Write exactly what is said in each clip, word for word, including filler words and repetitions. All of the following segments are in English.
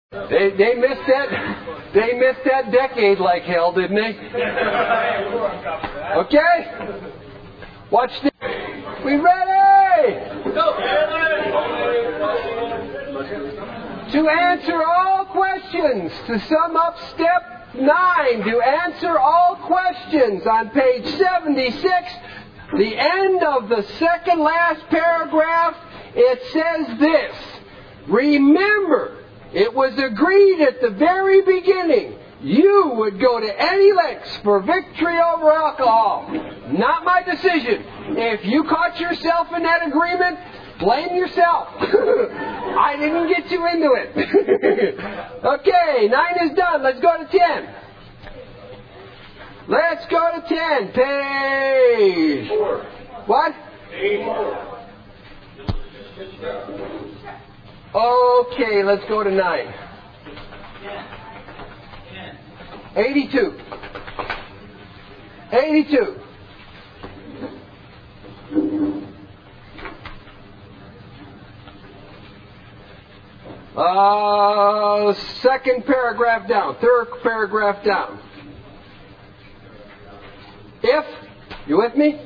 They they missed that they missed that decade like hell, didn't they? Okay? Watch this. We ready? To answer all questions. To sum up step nine. To answer all questions on page seventy-six, the end of the second last paragraph, it says this. Remember, it was agreed at the very beginning you would go to any lengths for victory over alcohol. Not my decision. If you caught yourself in that agreement, blame yourself. I didn't get you into it. Okay, nine is done. Let's go to ten. Let's go to ten. Page. What? Okay, let's go to nine. eighty-two. eighty-two. Uh, second paragraph down. Third paragraph down. If, you with me?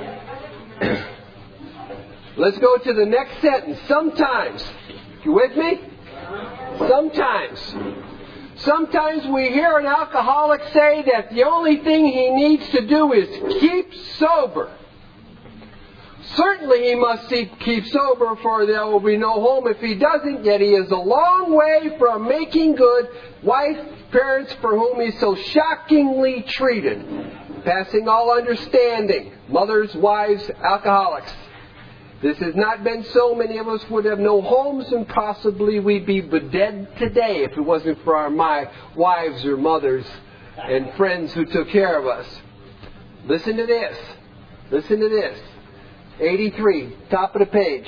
Let's go to the next sentence. Sometimes. You with me? Sometimes. Sometimes we hear an alcoholic say that the only thing he needs to do is keep sober. Certainly he must keep sober, for there will be no home if he doesn't, yet he is a long way from making good wife, parents for whom he's so shockingly treated, passing all understanding, mothers, wives, alcoholics. This has not been so. Many of us would have no homes, and possibly we'd be dead today if it wasn't for our my wives or mothers and friends who took care of us. Listen to this. Listen to this. eighty-three, top of the page.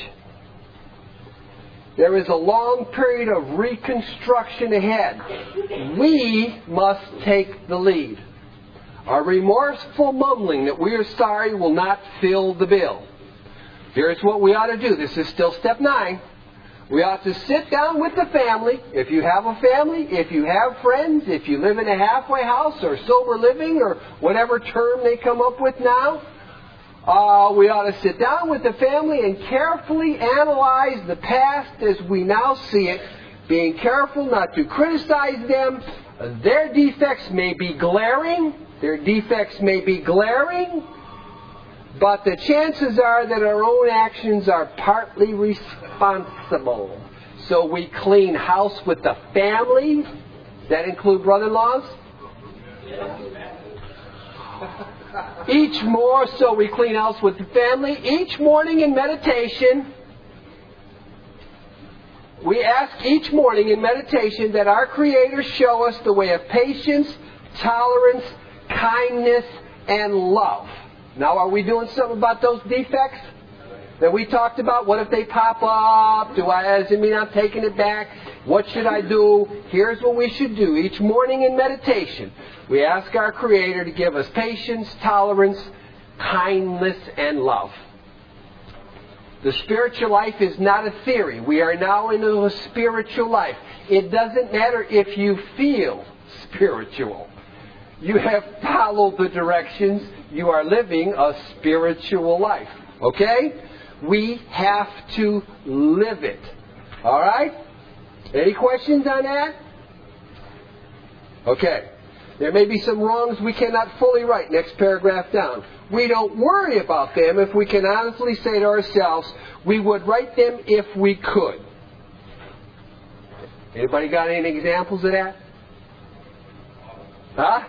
There is a long period of reconstruction ahead. We must take the lead. Our remorseful mumbling that we are sorry will not fill the bill. Here's what we ought to do. This is still step nine. We ought to sit down with the family. If you have a family, if you have friends, if you live in a halfway house or sober living or whatever term they come up with now, uh, we ought to sit down with the family and carefully analyze the past as we now see it, being careful not to criticize them. Their defects may be glaring. Their defects may be glaring. But the chances are that our own actions are partly responsible. So we clean house with the family. Does that include brother-in-laws? Each more, so we clean house with the family. Each morning in meditation, we ask each morning in meditation that our Creator show us the way of patience, tolerance, kindness, and love. Now, are we doing something about those defects that we talked about? What if they pop up? Do I, does it mean I'm taking it back? What should I do? Here's what we should do. Each morning in meditation, we ask our Creator to give us patience, tolerance, kindness, and love. The spiritual life is not a theory. We are now into a spiritual life. It doesn't matter if you feel spiritual. You have followed the directions. You are living a spiritual life. Okay? We have to live it. All right? Any questions on that? Okay. There may be some wrongs we cannot fully right. Next paragraph down. We don't worry about them if we can honestly say to ourselves, we would right them if we could. Anybody got any examples of that? Huh?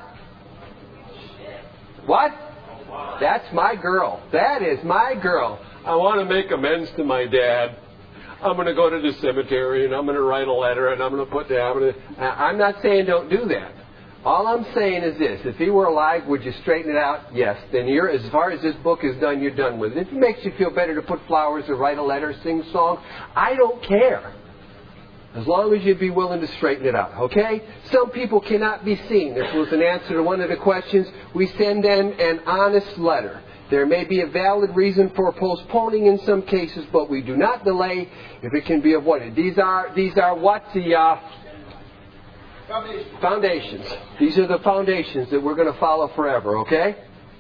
What? That's my girl. That is my girl. I want to make amends to my dad. I'm going to go to the cemetery and I'm going to write a letter and I'm going to put down. I'm, going to, I'm not saying don't do that. All I'm saying is this. If he were alive, would you straighten it out? Yes. Then you're, as far as this book is done, you're done with it. If it makes you feel better to put flowers or write a letter, sing a song, I don't care. As long as you'd be willing to straighten it out, okay? Some people cannot be seen. This was an answer to one of the questions. We send them an honest letter. There may be a valid reason for postponing in some cases, but we do not delay if it can be avoided. These are these are what the uh, Foundations. Foundations. These are the foundations that we're going to follow forever, okay?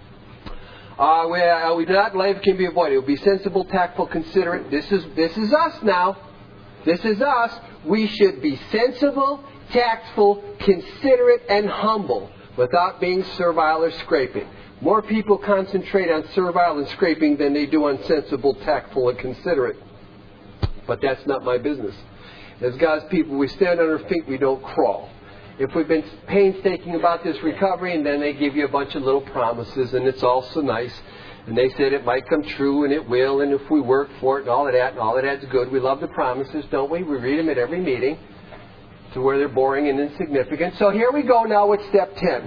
Uh, we, uh, we do not life can be avoided. It will be sensible, tactful, considerate. This is this is us now. This is us. We should be sensible, tactful, considerate, and humble without being servile or scraping. More people concentrate on servile and scraping than they do on sensible, tactful, and considerate. But that's not my business. As God's people, we stand on our feet, we don't crawl. If we've been painstaking about this recovery, and then they give you a bunch of little promises, and it's all so nice, and they said it might come true, and it will, and if we work for it, and all of that, and all of that's good. We love the promises, don't we? We read them at every meeting to where they're boring and insignificant. So here we go now with step ten.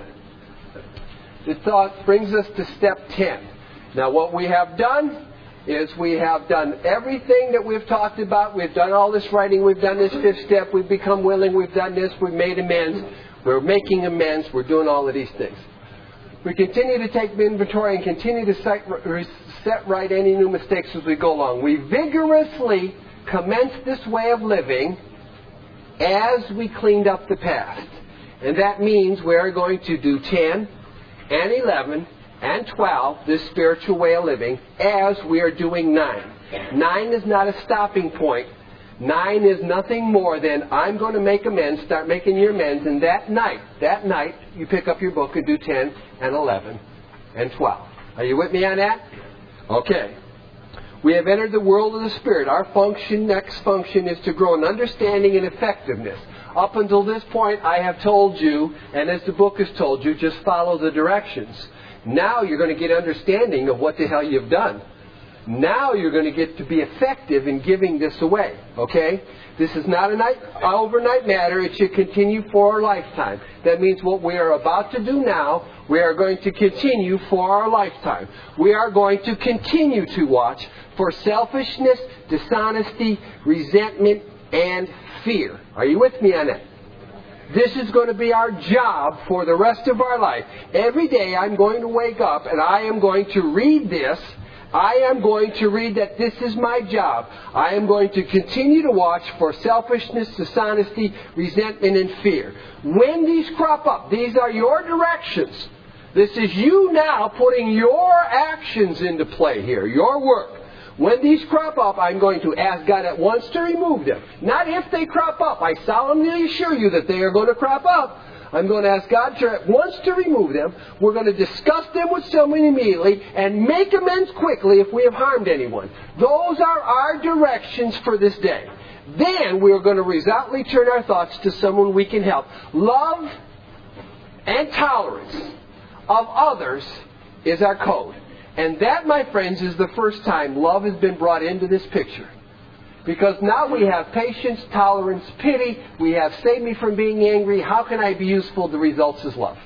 The thought brings us to step ten. Now what we have done is we have done everything that we've talked about. We've done all this writing. We've done this fifth step. We've become willing. We've done this. We've made amends. We're making amends. We're doing all of these things. We continue to take inventory and continue to set right any new mistakes as we go along. We vigorously commence this way of living as we cleaned up the past. And that means we're going to do ten and eleven and twelve, this spiritual way of living, as we are doing nine. Nine is not a stopping point. Nine is nothing more than I'm going to make amends, start making your amends, and that night, that night, you pick up your book and do ten and eleven and twelve. Are you with me on that? Okay. We have entered the world of the Spirit. Our function, next function, is to grow in understanding and effectiveness. Up until this point, I have told you, and as the book has told you, just follow the directions. Now you're going to get understanding of what the hell you've done. Now you're going to get to be effective in giving this away. Okay? This is not an overnight matter. It should continue for a lifetime. That means what we are about to do now, we are going to continue for our lifetime. We are going to continue to watch for selfishness, dishonesty, resentment, and fear. Are you with me on that? This is going to be our job for the rest of our life. Every day I'm going to wake up and I am going to read this. I am going to read that this is my job. I am going to continue to watch for selfishness, dishonesty, resentment, and fear. When these crop up, these are your directions. This is you now putting your actions into play here, your work. When these crop up, I'm going to ask God at once to remove them. Not if they crop up. I solemnly assure you that they are going to crop up. I'm going to ask God to at once to remove them. We're going to discuss them with someone immediately and make amends quickly if we have harmed anyone. Those are our directions for this day. Then we're going to resolutely turn our thoughts to someone we can help. Love and tolerance of others is our code. And that, my friends, is the first time love has been brought into this picture. Because now we have patience, tolerance, pity. We have save me from being angry. How can I be useful? The results is love.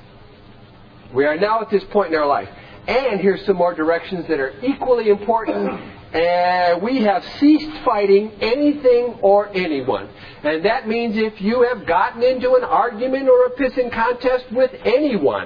We are now at this point in our life. And here's some more directions that are equally important. And we have ceased fighting anything or anyone. And that means if you have gotten into an argument or a pissing contest with anyone,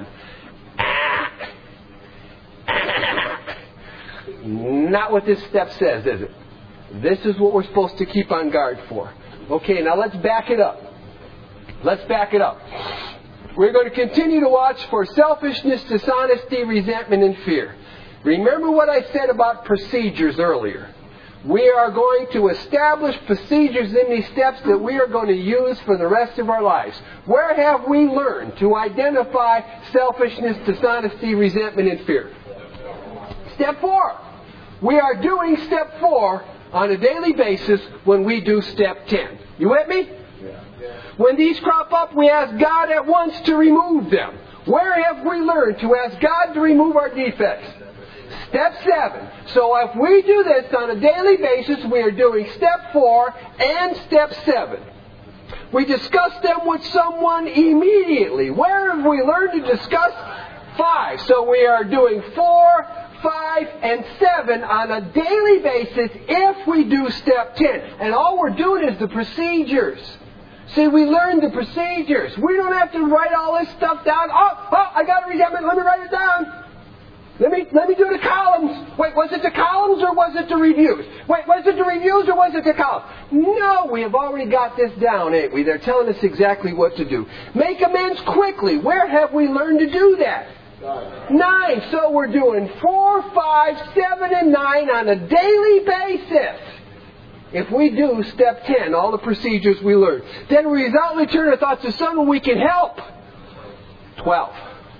not what this step says, is it? This is what we're supposed to keep on guard for. Okay, now let's back it up. Let's back it up. We're going to continue to watch for selfishness, dishonesty, resentment, and fear. Remember what I said about procedures earlier. We are going to establish procedures in these steps that we are going to use for the rest of our lives. Where have we learned to identify selfishness, dishonesty, resentment, and fear? Step four. We are doing step four on a daily basis when we do step ten. You with me? Yeah. When these crop up, we ask God at once to remove them. Where have we learned to ask God to remove our defects? Step seven. So if we do this on a daily basis, we are doing step four and step seven. We discuss them with someone immediately. Where have we learned to discuss? Five. So we are doing four, five, and seven on a daily basis if we do step ten. And all we're doing is the procedures. See, we learn the procedures. We don't have to write all this stuff down. Oh, oh, I got a resentment. Let me write it down. Let me let me do the columns. Wait, was it the columns or was it the reviews? Wait, was it the reviews or was it the columns? No, we have already got this down, ain't we? They're telling us exactly what to do. Make amends quickly. Where have we learned to do that? Nine. So we're doing four, five, seven, and nine on a daily basis. If we do step ten, all the procedures we learned, then we resolutely turn our thoughts to someone we can help. Twelve.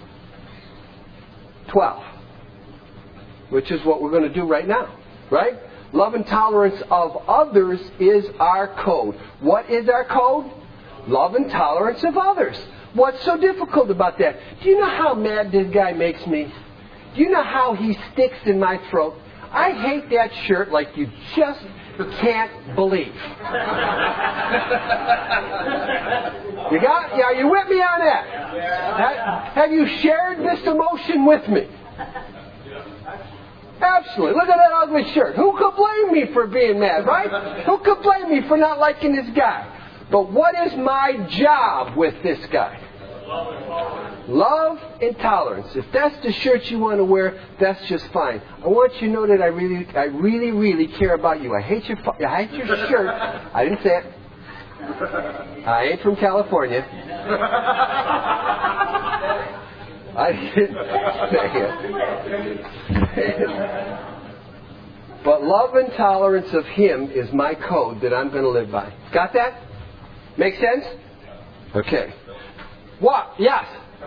Twelve. Which is what we're going to do right now. Right? Love and tolerance of others is our code. What is our code? Love and tolerance of others. What's so difficult about that? Do you know how mad this guy makes me? Do you know how he sticks in my throat? I hate that shirt like you just can't believe. You got? Yeah, are you with me on that? Have, have you shared this emotion with me? Absolutely. Look at that ugly shirt. Who could blame me for being mad, right? Who could blame me for not liking this guy? But what is my job with this guy? Love and tolerance. If that's the shirt you want to wear, that's just fine. I want you to know that I really, I really, really care about you. I hate your, I hate your shirt. I didn't say it. I ain't from California. I didn't say it. But love and tolerance of Him is my code that I'm going to live by. Got that? Make sense? Okay. What? Yes.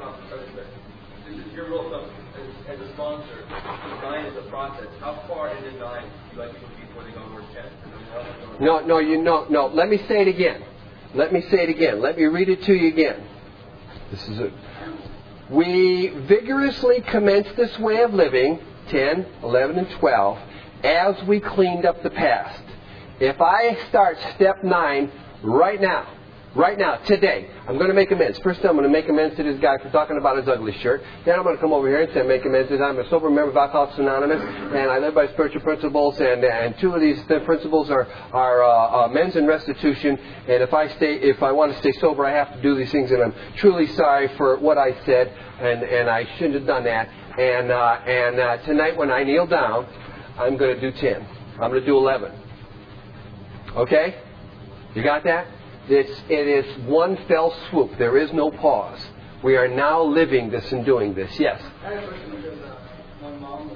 Your role as, as a sponsor, design is a process. How far in design do you like people before they go to work ten? No, no, you no, no. Let me say it again. Let me say it again. Let me read it to you again. This is it. We vigorously commenced this way of living, ten, eleven, and twelve, as we cleaned up the past. If I start step nine right now, right now, today, I'm going to make amends. First, I'm going to make amends to this guy for talking about his ugly shirt. Then I'm going to come over here and say, make amends. I'm a sober member of Alcoholics Anonymous, and I live by spiritual principles. And and two of these principles are are uh, amends and restitution. And if I stay, if I want to stay sober, I have to do these things. And I'm truly sorry for what I said, and and I shouldn't have done that. And uh, and uh, tonight, when I kneel down, I'm going to do ten. I'm going to do eleven. Okay, you got that? It's, it is one fell swoop. There is no pause. We are now living this and doing this. Yes? I have a question because uh, my mom was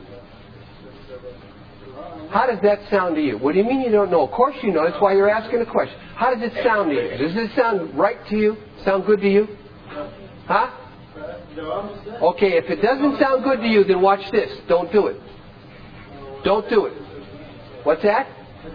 uh, How does that sound to you? What do you mean you don't know? Of course you know. That's why you're asking a question. How does it sound to you? Does it sound right to you? Sound good to you? Huh? Okay, if it doesn't sound good to you, then watch this. Don't do it. Don't do it. What's that?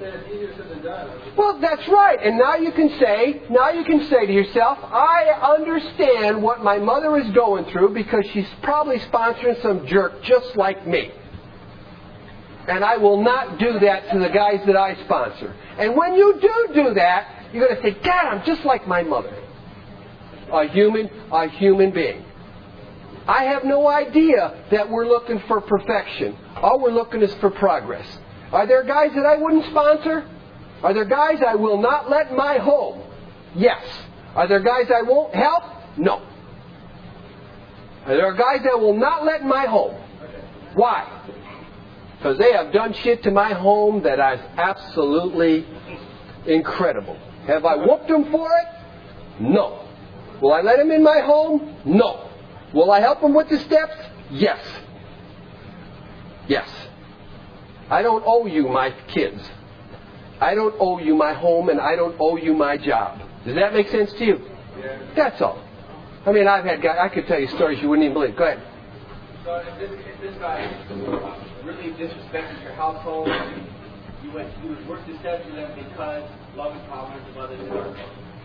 Well, that's right. And now you can say, now you can say to yourself, I understand what my mother is going through because she's probably sponsoring some jerk just like me. And I will not do that to the guys that I sponsor. And when you do do that, you're going to say, God, I'm just like my mother. A human, a human being. I have no idea that we're looking for perfection. All we're looking is for progress. Are there guys that I wouldn't sponsor? Are there guys I will not let in my home? Yes. Are there guys I won't help? No. Are there guys I will not let in my home? Why? Because they have done shit to my home that is absolutely incredible. Have I whooped them for it? No. Will I let them in my home? No. Will I help them with the steps? Yes. Yes. I don't owe you my kids. I don't owe you my home, and I don't owe you my job. Does that make sense to you? Yeah. That's all. I mean, I've had guys, I could tell you stories you wouldn't even believe. Go ahead. So if this, if this guy really disrespected your household, you went, you would work the steps with them because love and tolerance of others is our code.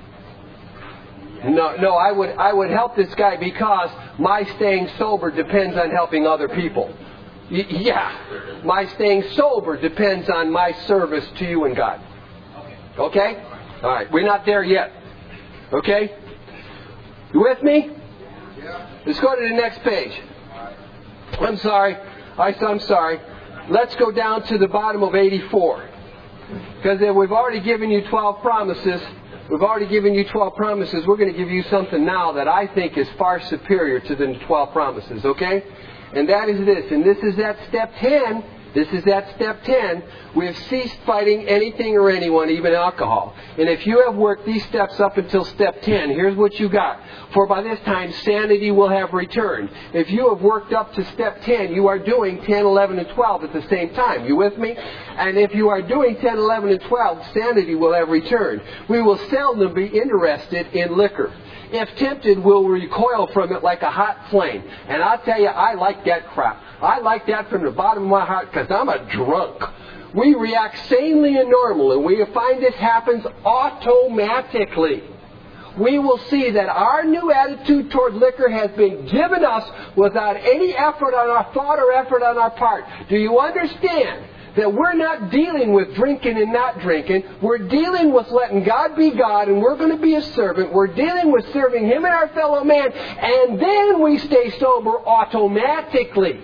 No, no, I would, I would help this guy because my staying sober depends on helping other people. Y- yeah, my staying sober depends on my service to you and God. Okay? All right, we're not there yet. Okay? You with me? Let's go to the next page. I'm sorry. I, I'm sorry. Let's go down to the bottom of eighty-four. Because we've already given you twelve promises. We've already given you twelve promises. We're going to give you something now that I think is far superior to the twelve promises. Okay? And that is this. And this is at step ten. This is at step ten. We have ceased fighting anything or anyone, even alcohol. And if you have worked these steps up until step ten, here's what you got. For by this time, sanity will have returned. If you have worked up to step ten, you are doing ten, eleven, and twelve at the same time. You with me? And if you are doing ten, eleven, and twelve, sanity will have returned. We will seldom be interested in liquor. If tempted, we'll recoil from it like a hot flame. And I'll tell you, I like that crap. I like that from the bottom of my heart because I'm a drunk. We react sanely and normally, and we find this happens automatically. We will see that our new attitude toward liquor has been given us without any effort on our thought or effort on our part. Do you understand that we're not dealing with drinking and not drinking? We're dealing with letting God be God, and we're going to be a servant. We're dealing with serving Him and our fellow man, and then we stay sober automatically.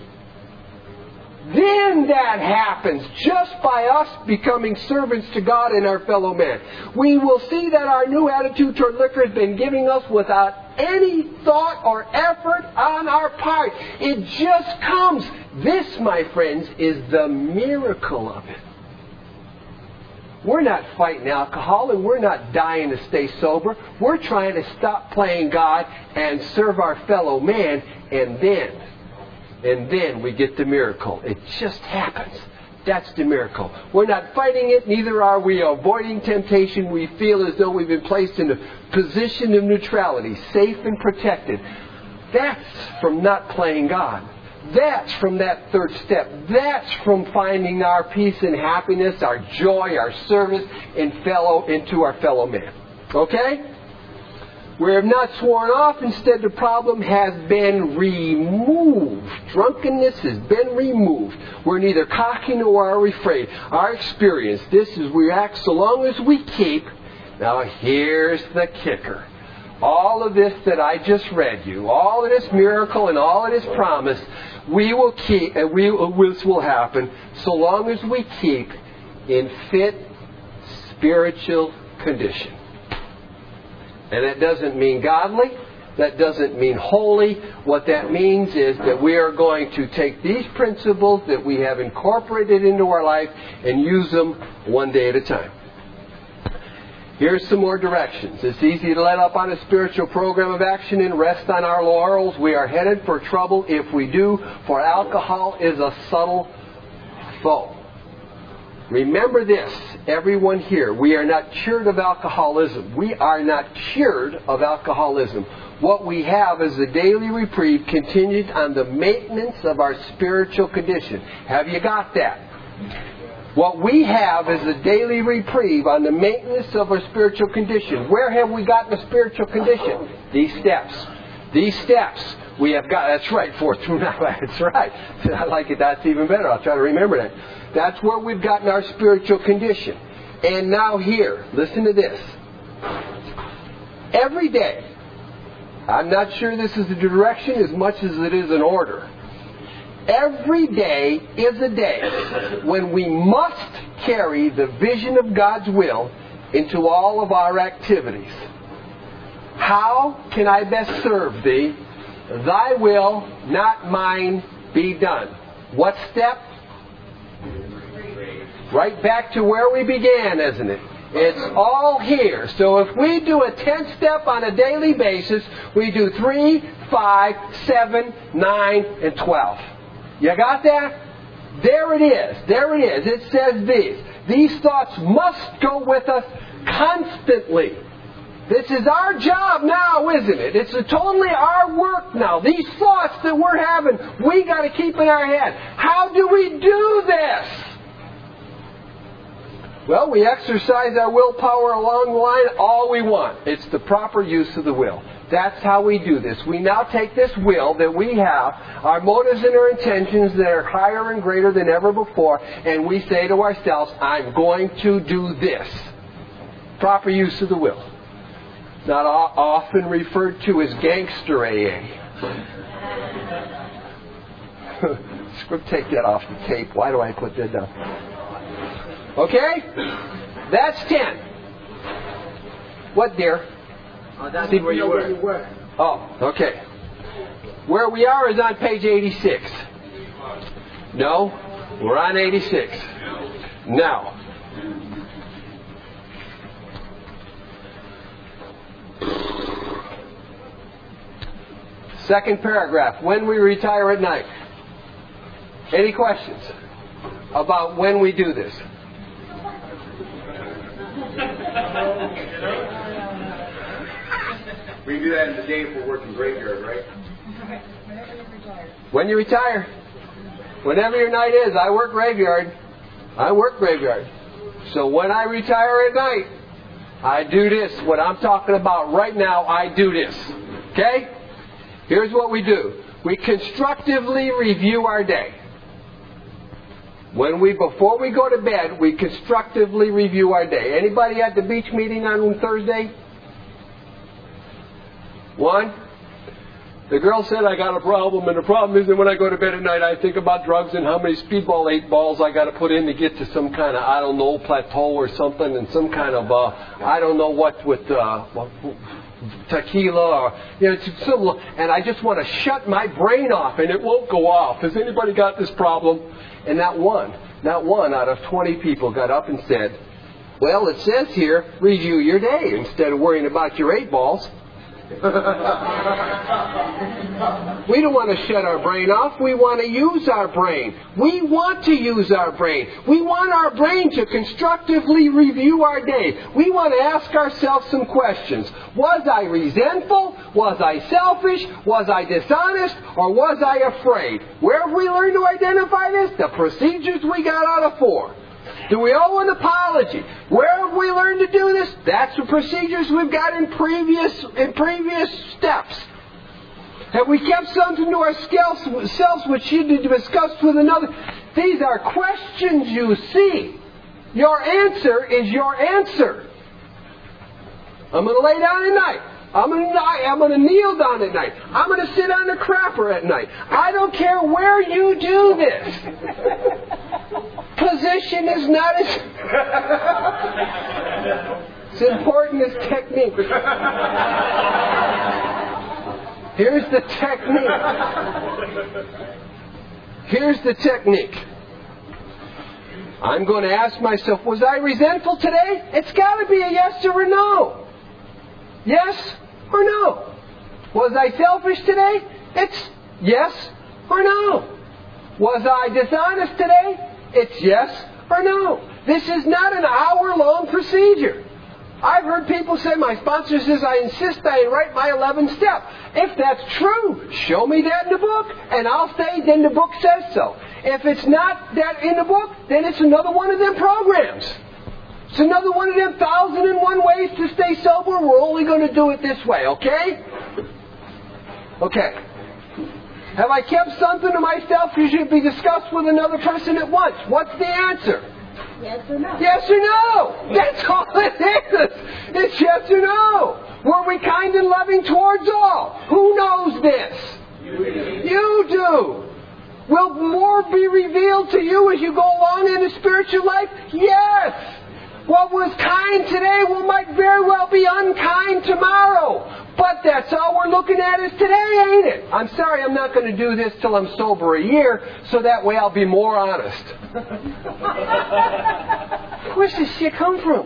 Then that happens just by us becoming servants to God and our fellow man. We will see that our new attitude toward liquor has been giving us without any thought or effort on our part. It just comes. This, my friends, is the miracle of it. We're not fighting alcohol, and we're not dying to stay sober. We're trying to stop playing God and serve our fellow man, and then And then we get the miracle. It just happens. That's the miracle. We're not fighting it, neither are we avoiding temptation. We feel as though we've been placed in a position of neutrality, safe and protected. That's from not playing God. That's from that third step. That's from finding our peace and happiness, our joy, our service, and fellow into our fellow man. Okay? We have not sworn off. Instead, the problem has been removed. Drunkenness has been removed. We're neither cocky nor are we afraid. Our experience, this is we act so long as we keep. Now, here's the kicker. All of this that I just read you, all of this miracle and all of this promise, we will keep, and we, this will happen so long as we keep in fit spiritual condition. And that doesn't mean godly. That doesn't mean holy. What that means is that we are going to take these principles that we have incorporated into our life and use them one day at a time. Here's some more directions. It's easy to let up on a spiritual program of action and rest on our laurels. We are headed for trouble if we do, for alcohol is a subtle foe. Remember this, everyone here, we are not cured of alcoholism. We are not cured of alcoholism. What we have is a daily reprieve contingent on the maintenance of our spiritual condition. Have you got that? What we have is a daily reprieve on the maintenance of our spiritual condition. Where have we gotten the spiritual condition? These steps. These steps. We have got, that's right, four through nine. That's right. I like it. That's even better. I'll try to remember that. That's where we've gotten our spiritual condition. And now here, listen to this. Every day, I'm not sure this is a direction as much as it is an order. Every day is a day when we must carry the vision of God's will into all of our activities. How can I best serve Thee? Thy will, not mine, be done. What step? Right back to where we began, isn't it? It's all here. So if we do a tenth step on a daily basis, we do three, five, seven, nine, and twelve. You got that? There it is. There it is. It says these. These thoughts must go with us constantly. This is our job now, isn't it? It's totally our work now. These thoughts that we're having, we got to keep in our head. How do we do this? Well, we exercise our willpower along the line all we want. It's the proper use of the will. That's how we do this. We now take this will that we have, our motives and our intentions that are higher and greater than ever before, and we say to ourselves, I'm going to do this. Proper use of the will. Not often referred to as gangster A A. Script, take that off the tape. Why do I put that down? Okay? That's ten. What, dear? Oh, that's See, where you were. Oh, okay. Where we are is on page eighty-six. No, we're on eighty-six. Now, second paragraph, when we retire at night. Any questions about when we do this? We do that in the day if we're working graveyard, right? When you retire. Whenever your night is, I work graveyard. I work graveyard. So when I retire at night, I do this. What I'm talking about right now, I do this. Okay? Here's what we do. We constructively review our day. When we, before we go to bed, we constructively review our day. Anybody at the beach meeting on Thursday? One? The girl said, I got a problem, and the problem is that when I go to bed at night, I think about drugs and how many speedball eight balls I got to put in to get to some kind of, I don't know, plateau or something, and some kind of, uh, I don't know what, with uh, tequila, or, you know, it's some, and I just want to shut my brain off, and it won't go off. Has anybody got this problem? And not one, not one out of twenty people got up and said, well, it says here, review your day instead of worrying about your eight balls. We don't want to shut our brain off. We want to use our brain. We want to use our brain. We want our brain to constructively review our day. We want to ask ourselves some questions. Was I resentful? Was I selfish? Was I dishonest? Or was I afraid? Where have we learned to identify this? The procedures we got out of four. Do we owe an apology? Where have we learned to do this? That's the procedures we've got in previous in previous steps. Have we kept something to ourselves which should be discussed with another? These are questions you see. Your answer is your answer. I'm going to lay down at night. I'm going, to, I'm going to kneel down at night. I'm going to sit on the crapper at night. I don't care where you do this. Position is not as... It's important as technique. Here's the technique. Here's the technique. I'm going to ask myself, was I resentful today? It's got to be a yes or a no. Yes or no? Was I selfish today? It's yes or no. Was I dishonest today? It's yes or no. This is not an hour-long procedure. I've heard people say, my sponsor says I insist I write my eleventh step. If that's true, show me that in the book, and I'll say, then the book says so. If it's not that in the book, then it's another one of them programs. It's another one of them thousand and one ways to stay sober. We're only going to do it this way, okay? Okay. Have I kept something to myself that should be discussed with another person at once? What's the answer? Yes or no? Yes or no? That's all it is. It's yes or no. Were we kind and loving towards all? Who knows this? You do. You do. Will more be revealed to you as you go along in the spiritual life? Yes. What was kind today will might very well be unkind tomorrow. But that's all we're looking at is today, ain't it? I'm sorry I'm not going to do this till I'm sober a year, so that way I'll be more honest. Where's this shit come from?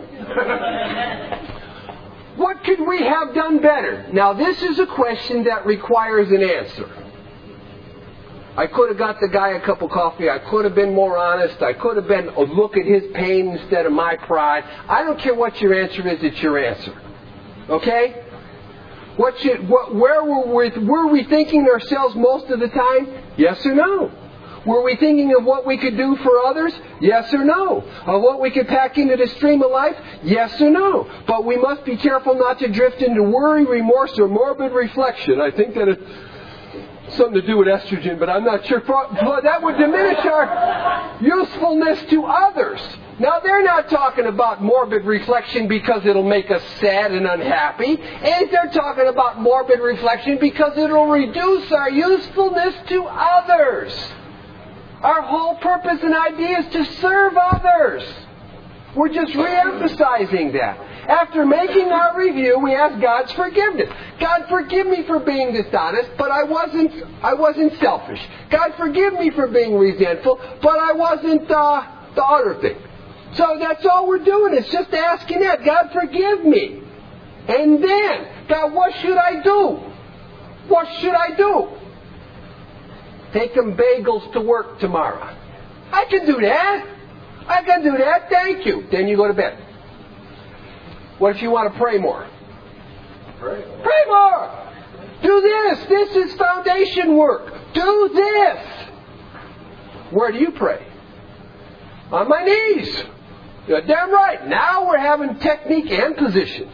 What could we have done better? Now this is a question that requires an answer. I could have got the guy a cup of coffee. I could have been more honest. I could have been, oh, look at his pain instead of my pride. I don't care what your answer is, it's your answer. Okay? What should, what, where were we, were we thinking ourselves most of the time? Yes or no? Were we thinking of what we could do for others? Yes or no? Of what we could pack into the stream of life? Yes or no? But we must be careful not to drift into worry, remorse, or morbid reflection. I think that it's something to do with estrogen, but I'm not sure. That would diminish our usefulness to others. Now, they're not talking about morbid reflection because it'll make us sad and unhappy. And they're talking about morbid reflection because it'll reduce our usefulness to others. Our whole purpose and idea is to serve others. We're just re-emphasizing that. After making our review, we ask God's forgiveness. God, forgive me for being dishonest, but I wasn't I wasn't selfish. God, forgive me for being resentful, but I wasn't uh, the other thing. So that's all we're doing. It's just asking that. God, forgive me. And then, God, what should I do? What should I do? Take them bagels to work tomorrow. I can do that. I can do that. Thank you. Then you go to bed. What if you want to pray more? Pray. Pray more. Do this. This is foundation work. Do this. Where do you pray? On my knees. You're damn right. Now we're having technique and position.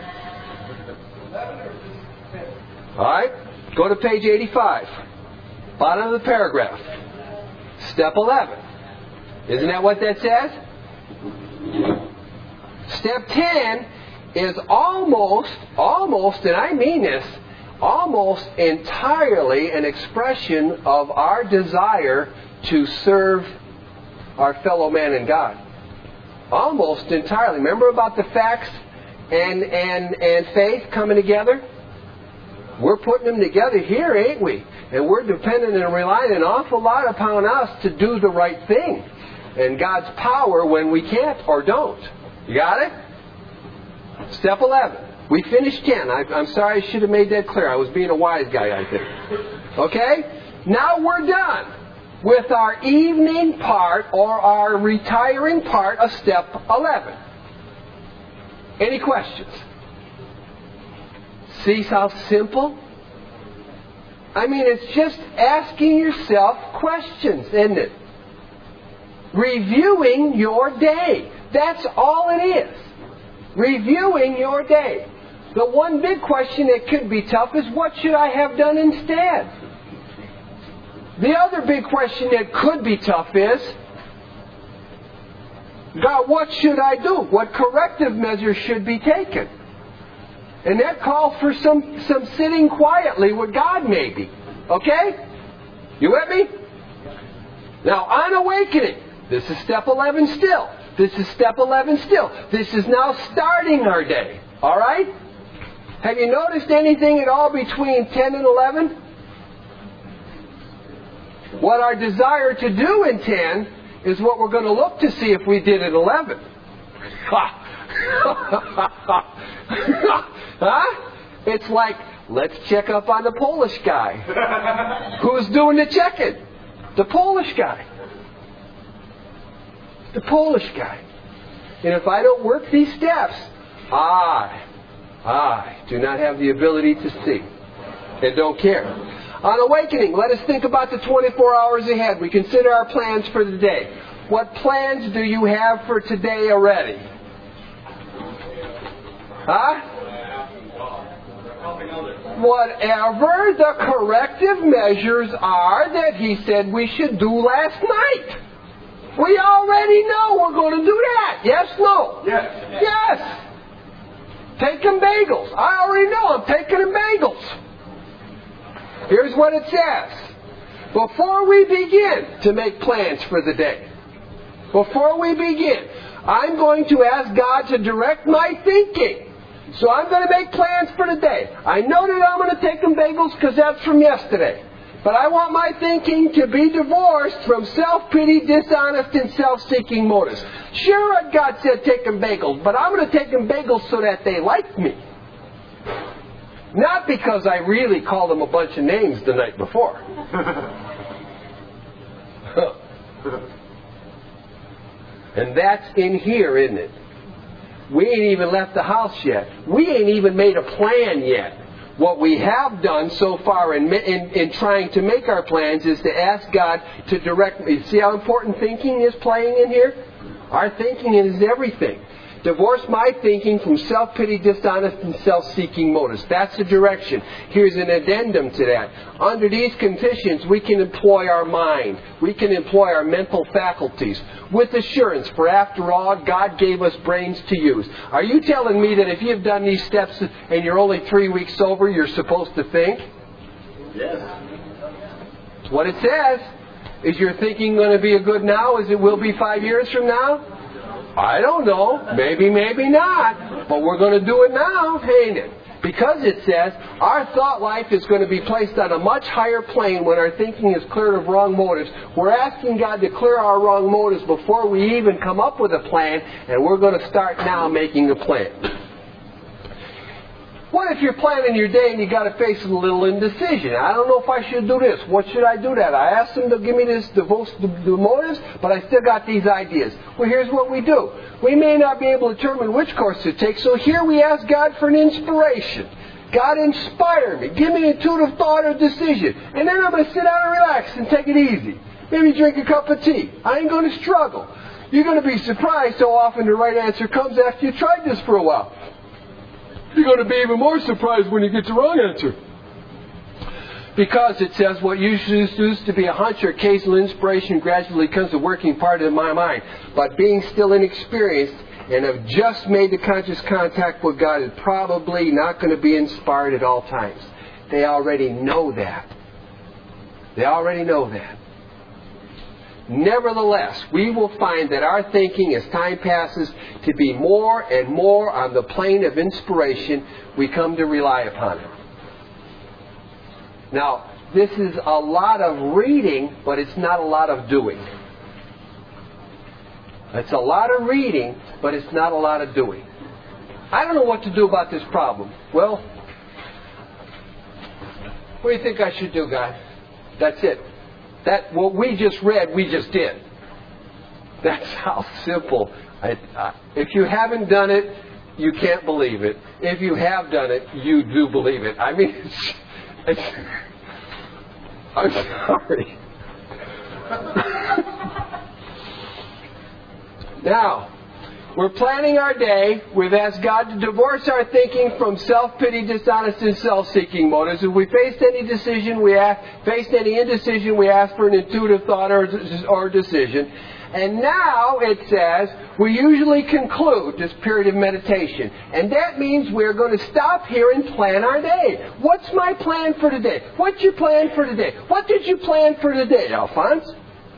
All right. Go to page eighty-five. Bottom of the paragraph. Step eleven. Isn't that what that says? Step ten is almost, almost, and I mean this, almost entirely an expression of our desire to serve our fellow man and God. Almost entirely. Remember about the facts and, and, and faith coming together? We're putting them together here, ain't we? And we're dependent and relying an awful lot upon us to do the right thing. And God's power when we can't or don't. You got it? Step eleven. We finished ten. I, I'm sorry I should have made that clear. I was being a wise guy, I think. Okay? Now we're done with our evening part or our retiring part of step eleven. Any questions? See how simple? I mean, it's just asking yourself questions, isn't it? Reviewing your day. That's all it is. Reviewing your day. The one big question that could be tough is, what should I have done instead? The other big question that could be tough is, God, what should I do? What corrective measures should be taken? And that calls for some, some sitting quietly with God maybe. Okay? You with me? Now, on awakening, this is step eleven still. This is step eleven still. This is now starting our day. Alright? Have you noticed anything at all between ten and eleven? What our desire to do in ten is what we're going to look to see if we did at eleven. Huh? It's like, let's check up on the Polish guy. Who's doing the checking? The Polish guy. The Polish guy. And if I don't work these steps, I, I do not have the ability to see. And don't care. On awakening, let us think about the twenty-four hours ahead. We consider our plans for the day. What plans do you have for today already? Huh? Whatever the corrective measures are that he said we should do last night. We already know we're going to do that. Yes, no? Yes. Yes. Taking bagels. I already know I'm taking them bagels. Here's what it says. Before we begin to make plans for the day, before we begin, I'm going to ask God to direct my thinking. So I'm going to make plans for the day. I know that I'm going to take them bagels because that's from yesterday. But I want my thinking to be divorced from self-pity, dishonest, and self-seeking motives. Sure, God said take them bagels, but I'm going to take them bagels so that they like me. Not because I really called them a bunch of names the night before. And that's in here, isn't it? We ain't even left the house yet. We ain't even made a plan yet. What we have done so far in, in, in trying to make our plans is to ask God to direct me. See how important thinking is playing in here? Our thinking is everything. Divorce my thinking from self-pity, dishonest, and self-seeking motives. That's the direction. Here's an addendum to that. Under these conditions, we can employ our mind. We can employ our mental faculties with assurance, for after all, God gave us brains to use. Are you telling me that if you've done these steps and you're only three weeks sober, you're supposed to think? Yes. That's what it says. Is your thinking going to be as good now as it will be five years from now? I don't know. Maybe, maybe not. But we're going to do it now, ain't it? Because it says our thought life is going to be placed on a much higher plane when our thinking is cleared of wrong motives. We're asking God to clear our wrong motives before we even come up with a plan, and we're going to start now making a plan. What if you're planning your day and you got to face a little indecision? I don't know if I should do this. What should I do that? I asked them to give me this divorce, the, the motives, but I still got these ideas. Well, here's what we do. We may not be able to determine which course to take, so here we ask God for an inspiration. God, inspire me. Give me an intuitive thought or decision. And then I'm going to sit down and relax and take it easy. Maybe drink a cup of tea. I ain't going to struggle. You're going to be surprised how often the right answer comes after you've tried this for a while. You're going to be even more surprised when you get the wrong answer. Because it says what used to be a hunch or occasional inspiration gradually becomes a working part of my mind. But being still inexperienced and have just made the conscious contact with God is probably not going to be inspired at all times. They already know that. They already know that. Nevertheless, we will find that our thinking as time passes to be more and more on the plane of inspiration. We come to rely upon it. Now, this is a lot of reading, but it's not a lot of doing. It's a lot of reading, but it's not a lot of doing. I don't know what to do about this problem. Well, what do you think I should do, God? That's it. That what we just read, we just did. That's how simple. I, I, if you haven't done it, you can't believe it. If you have done it, you do believe it. I mean, it's, it's, I'm sorry. Now, we're planning our day. We've asked God to divorce our thinking from self-pity, dishonest, and self-seeking motives. If we faced any decision, we ask, faced any indecision, we ask for an intuitive thought or, or decision. And now it says we usually conclude this period of meditation. And that means we're going to stop here and plan our day. What's my plan for today? What's your plan for today? What did you plan for today, Alphonse?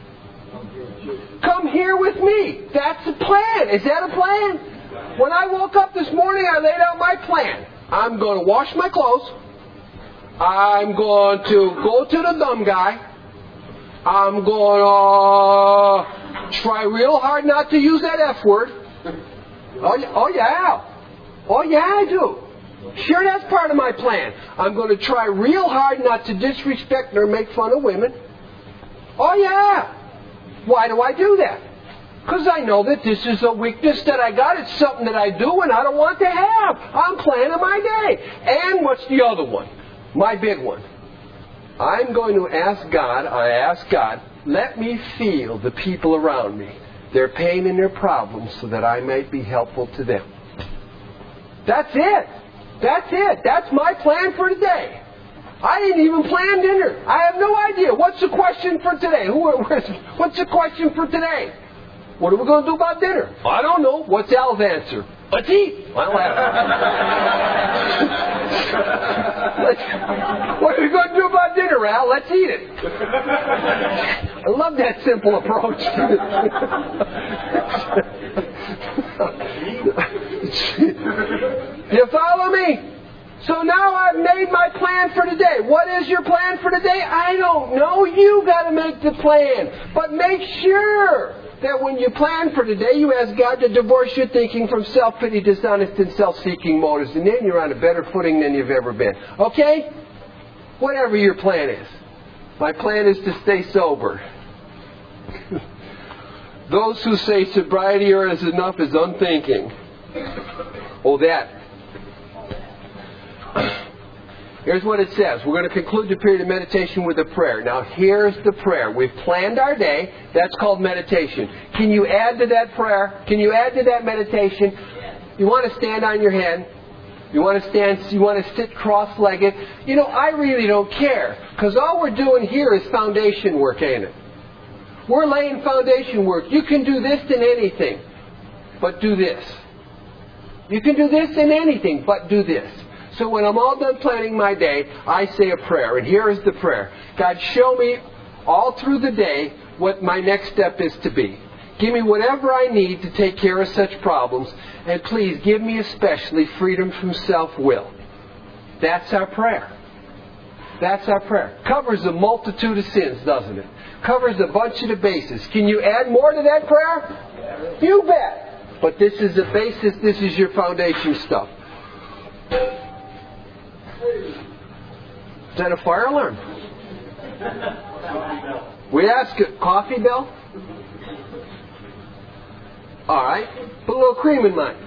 Come here with me. That's a plan. Is that a plan? When I woke up this morning, I laid out my plan. I'm going to wash my clothes. I'm going to go to the dumb guy. I'm going to try real hard not to use that F word. Oh, oh yeah. Oh, yeah, I do. Sure, that's part of my plan. I'm going to try real hard not to disrespect or make fun of women. Oh, yeah. Why do I do that? Because I know that this is a weakness that I got. It's something that I do and I don't want to have. I'm planning my day. And what's the other one? My big one. I'm going to ask God, I ask God, let me feel the people around me, their pain and their problems, so that I might be helpful to them. That's it. That's it. That's my plan for today. I didn't even plan dinner. I have no idea. What's the question for today? Who? What's the question for today? What are we going to do about dinner? I don't know. What's Al's answer? Let's eat. Well, Let's, what are we going to do about dinner, Al? Let's eat it. I love that simple approach. You follow me? So now I've made my plan for today. What is your plan for today? I don't know. You got to make the plan. But make sure that when you plan for today, you ask God to divorce your thinking from self-pity, dishonest, and self-seeking motives. And then you're on a better footing than you've ever been. Okay? Whatever your plan is. My plan is to stay sober. Those who say sobriety is enough is unthinking. Oh, that. Here's what it says. We're going to conclude the period of meditation with a prayer. Now, here's the prayer. We've planned our day. That's called meditation. Can you add to that prayer? Can you add to that meditation? You want to stand on your head. You want to stand, you want to sit cross-legged. You know, I really don't care. Because all we're doing here is foundation work, ain't it? We're laying foundation work. You can do this in anything, but do this. You can do this in anything, but do this. So when I'm all done planning my day, I say a prayer. And here is the prayer. God, show me all through the day what my next step is to be. Give me whatever I need to take care of such problems. And please give me especially freedom from self-will. That's our prayer. That's our prayer. Covers a multitude of sins, doesn't it? Covers a bunch of the bases. Can you add more to that prayer? You bet. But this is the basis. This is your foundation stuff. Is that a fire alarm? We ask it. Coffee bell? All right. Put a little cream in mine.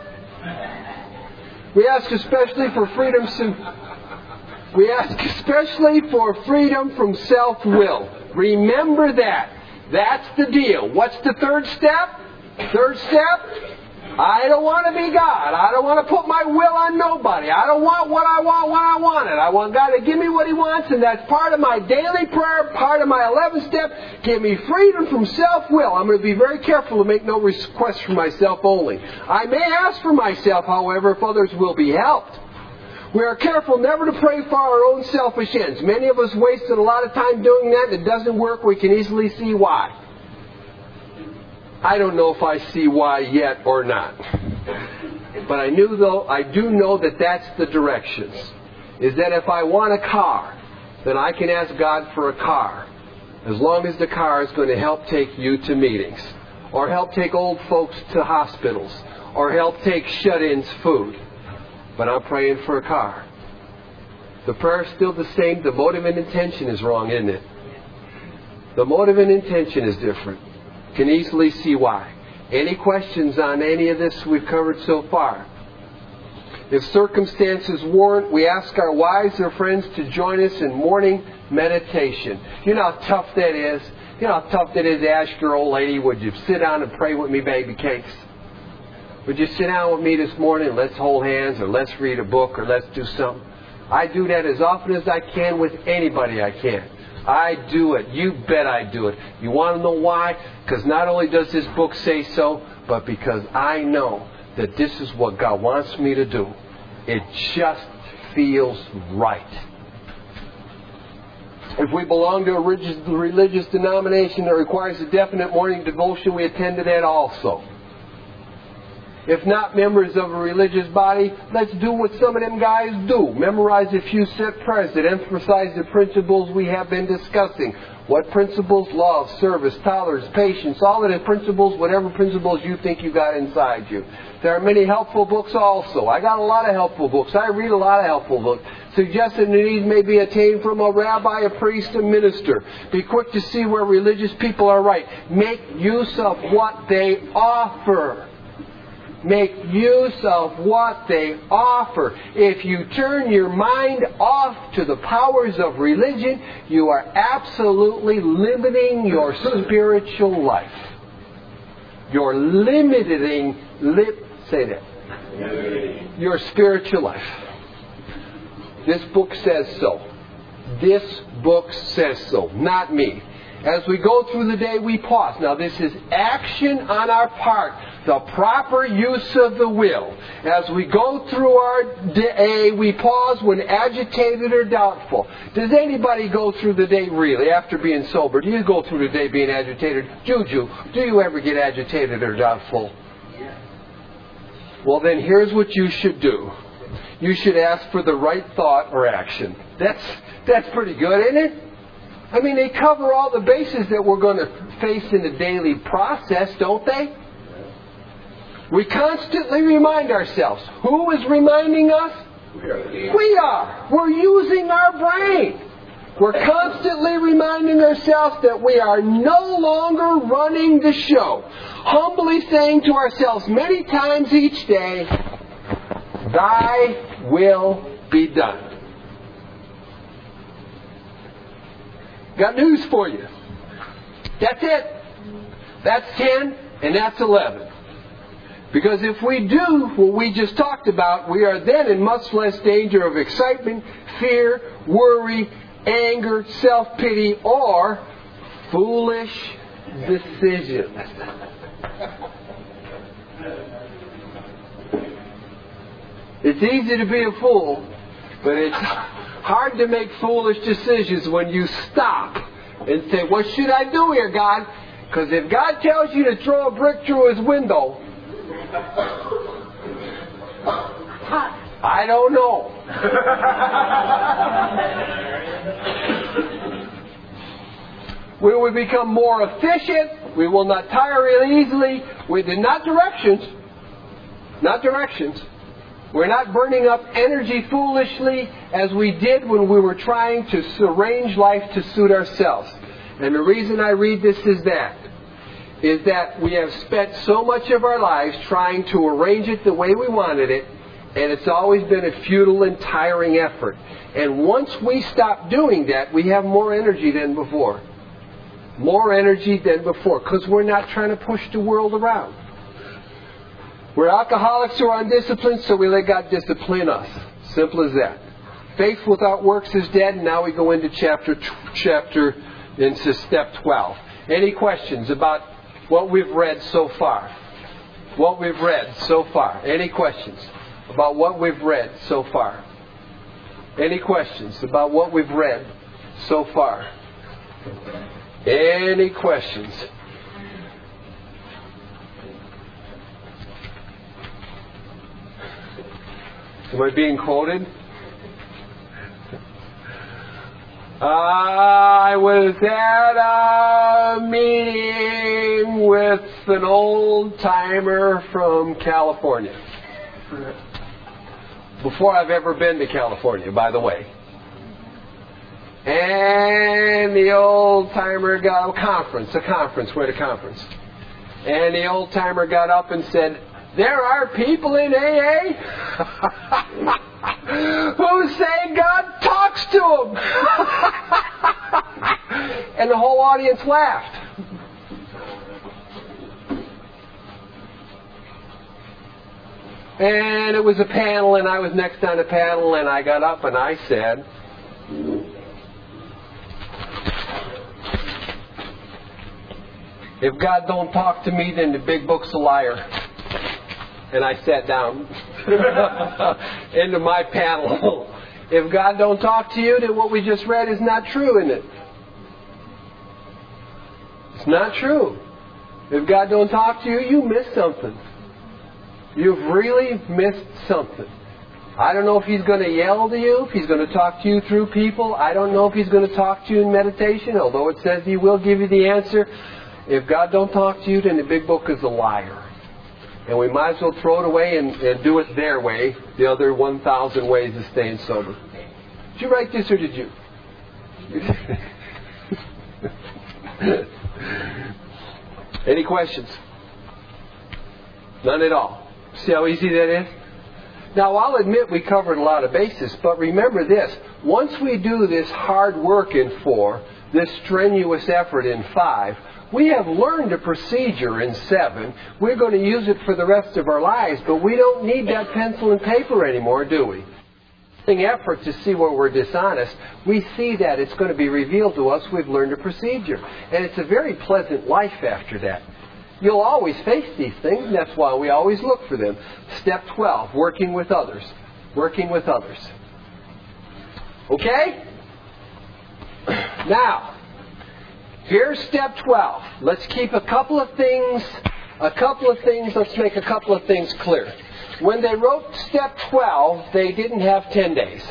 We ask especially for freedom. We ask especially for freedom from self-will. Remember that. That's the deal. What's the third step? Third step? I don't want to be God. I don't want to put my will on nobody. I don't want what I want when I want it. I want God to give me what He wants, and that's part of my daily prayer, part of my eleventh step. Give me freedom from self-will. I'm going to be very careful to make no requests for myself only. I may ask for myself, however, if others will be helped. We are careful never to pray for our own selfish ends. Many of us wasted a lot of time doing that, and it doesn't work. We can easily see why. I don't know if I see why yet or not. But I knew though, I do know that that's the directions. Is that if I want a car, then I can ask God for a car. As long as the car is going to help take you to meetings. Or help take old folks to hospitals. Or help take shut-ins food. But I'm praying for a car. The prayer is still the same. The motive and intention is wrong, isn't it? The motive and intention is different. Can easily see why. Any questions on any of this we've covered so far? If circumstances warrant, we ask our wives or friends to join us in morning meditation. You know how tough that is? You know how tough that is to ask your old lady, would you sit down and pray with me, baby cakes? Would you sit down with me this morning? Let's hold hands, or let's read a book, or let's do something. I do that as often as I can with anybody I can. I do it. You bet I do it. You want to know why? Because not only does this book say so, but because I know that this is what God wants me to do. It just feels right. If we belong to a religious denomination that requires a definite morning devotion, we attend to that also. If not members of a religious body, let's do what some of them guys do. Memorize a few set prayers that emphasize the principles we have been discussing. What principles? Love, service, tolerance, patience, all of the principles, whatever principles you think you got inside you. There are many helpful books also. I got a lot of helpful books. I read a lot of helpful books. Suggesting that these may be attained from a rabbi, a priest, a minister. Be quick to see where religious people are right. Make use of what they offer. Make use of what they offer. If you turn your mind off to the powers of religion, you are absolutely limiting your spiritual life. You're limiting, lip, say that, your spiritual life. This book says so. This book says so, not me. As we go through the day, we pause. Now, this is action on our part. The proper use of the will. As we go through our day, we pause when agitated or doubtful. Does anybody go through the day really after being sober? Do you go through the day being agitated? Juju, do you ever get agitated or doubtful? Well, then here's what you should do. You should ask for the right thought or action. That's that's pretty good, isn't it? I mean, they cover all the bases that we're going to face in the daily process, don't they? We constantly remind ourselves. Who is reminding us? We are. We are. We're using our brain. We're constantly reminding ourselves that we are no longer running the show. Humbly saying to ourselves many times each day, Thy will be done. Got news for you. That's it. That's ten and that's eleven. Because if we do what we just talked about, we are then in much less danger of excitement, fear, worry, anger, self-pity, or foolish decisions. It's easy to be a fool, but it's hard to make foolish decisions when you stop and say, what should I do here, God? Because if God tells you to throw a brick through his window, I don't know. We will become more efficient. We will not tire really easily. We did not directions. Not directions. We're not burning up energy foolishly as we did when we were trying to arrange life to suit ourselves. And the reason I read this is that, is that we have spent so much of our lives trying to arrange it the way we wanted it, and it's always been a futile and tiring effort. And once we stop doing that, we have more energy than before. More energy than before, because we're not trying to push the world around. We're alcoholics who are undisciplined, so we let God discipline us. Simple as that. Faith without works is dead, and now we go into chapter, chapter into step twelve. Any questions about what we've read so far? What we've read so far. Any questions about what we've read so far? Any questions about what we've read so far? Any questions? Am I being quoted? I was at a meeting with an old timer from California. Before I've ever been to California, by the way. And the old timer got a conference, a conference, we're at a conference. And the old timer got up and said, "There are people in A A who say God talks to them." And the whole audience laughed. And it was a panel, and I was next on the panel, and I got up and I said, "If God don't talk to me, then the big book's a liar." And I sat down into my panel. If God don't talk to you, then what we just read is not true, isn't it? It's not true. If God don't talk to you, you missed something. You've really missed something. I don't know if He's going to yell to you, if He's going to talk to you through people. I don't know if He's going to talk to you in meditation, although it says He will give you the answer. If God don't talk to you, then the big book is a liar. And we might as well throw it away and, and do it their way, the other one thousand ways of staying sober. Did you write this or did you? Any questions? None at all. See how easy that is? Now, I'll admit we covered a lot of bases, but remember this. Once we do this hard work in four, this strenuous effort in five, we have learned a procedure in seven. We're going to use it for the rest of our lives, but we don't need that pencil and paper anymore, do we? In effort to see where we're dishonest, we see that it's going to be revealed to us. We've learned a procedure. And it's a very pleasant life after that. You'll always face these things, and that's why we always look for them. Step twelve, working with others. Working with others. Okay? Now, here's step twelve. Let's keep a couple of things, a couple of things, let's make a couple of things clear. When they wrote step twelve, they didn't have ten days.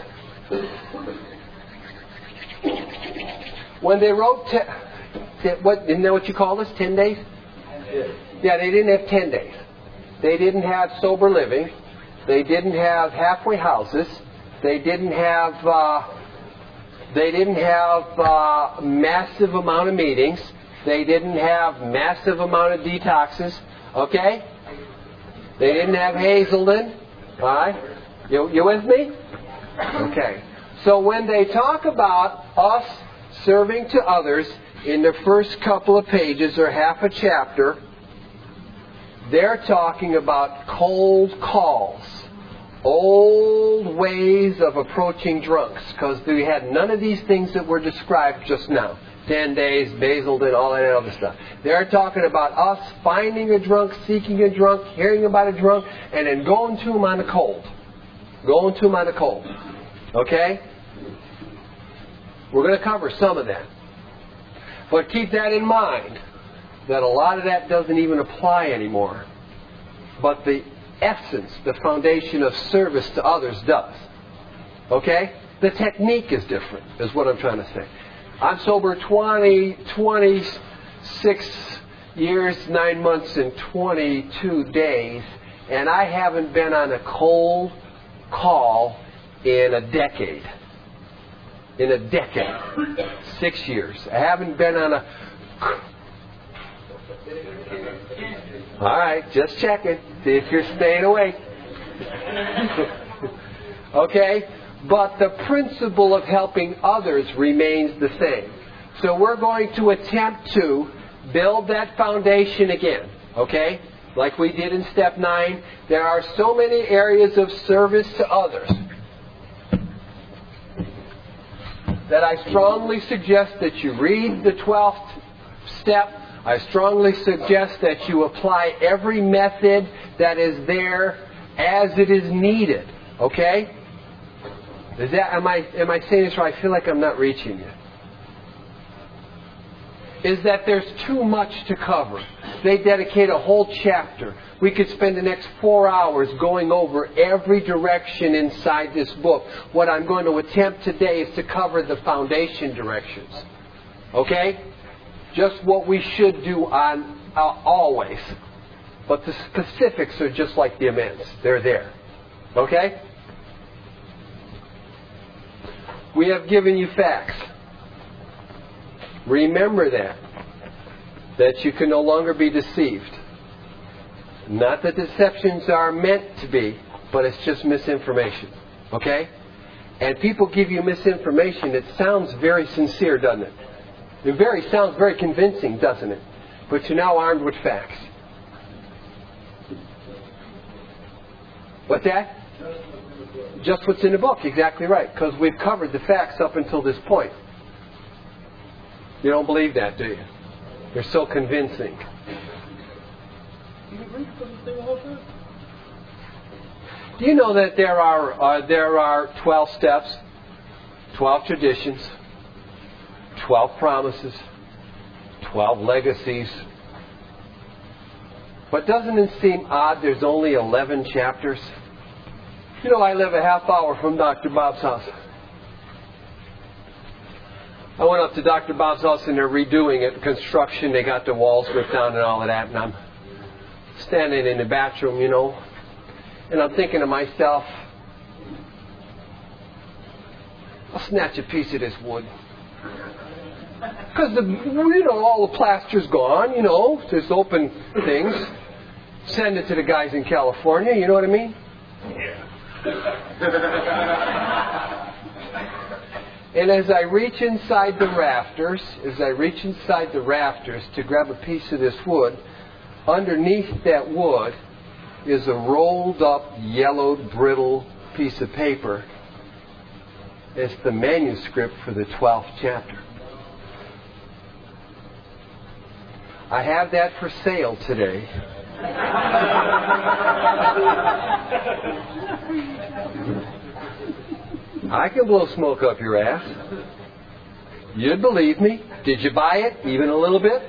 When they wrote, te- what, isn't that what you call this, ten days? Yeah, they didn't have ten days. They didn't have sober living. They didn't have halfway houses. They didn't have, uh, they didn't have uh, massive amount of meetings. They didn't have massive amount of detoxes. Okay? They didn't have Hazelden. All right? You, you with me? Okay. So when they talk about us serving to others in the first couple of pages or half a chapter, they're talking about cold calls. Old ways of approaching drunks. Because we had none of these things that were described just now. Ten days, Basildon, all that other stuff. They're talking about us finding a drunk, seeking a drunk, hearing about a drunk, and then going to him on the cold. Going to him on the cold. Okay? We're going to cover some of that. But keep that in mind. that a lot of that doesn't even apply anymore. But the essence, the foundation of service to others does. Okay? The technique is different, is what I'm trying to say. I'm sober twenty, twenty-six years, nine months, and twenty-two days, and I haven't been on a cold call in a decade. In a decade. Six years. I haven't been on a... All right, just checking. See if you're staying awake. Okay? But the principle of helping others remains the same. So we're going to attempt to build that foundation again. Okay? Like we did in step nine. There are so many areas of service to others that I strongly suggest that you read the twelfth step. I strongly suggest that you apply every method that is there as it is needed. Okay? Is that, am I am I saying this right? I feel like I'm not reaching you. Is that there's too much to cover. They dedicate a whole chapter. We could spend the next four hours going over every direction inside this book. What I'm going to attempt today is to cover the foundation directions. Okay? Just what we should do on uh, always. But the specifics are just like the amends. They're there. Okay? We have given you facts. Remember that. That you can no longer be deceived. Not that deceptions are meant to be, but it's just misinformation. Okay? And people give you misinformation. It sounds very sincere, doesn't it? It very sounds very convincing, doesn't it? But you're now armed with facts. What's that? Just what's in the book, exactly right. Because we've covered the facts up until this point. You don't believe that, do you? They're so convincing. Do you know that there are uh, there are twelve steps, twelve traditions, twelve promises, twelve legacies? But doesn't it seem odd there's only eleven chapters? You know, I live a half hour from Doctor Bob's house. I went up to Doctor Bob's house and they're redoing it, construction. They got the walls ripped down and all of that. And I'm standing in the bathroom, you know, and I'm thinking to myself, I'll snatch a piece of this wood. Because, the you know, all the plaster's gone, you know, just open things. Send it to the guys in California, you know what I mean? Yeah. And as I reach inside the rafters, as I reach inside the rafters to grab a piece of this wood, underneath that wood is a rolled up, yellowed, brittle piece of paper. It's the manuscript for the twelfth chapter. I have that for sale today. I can blow smoke up your ass. You'd believe me. Did you buy it? Even a little bit?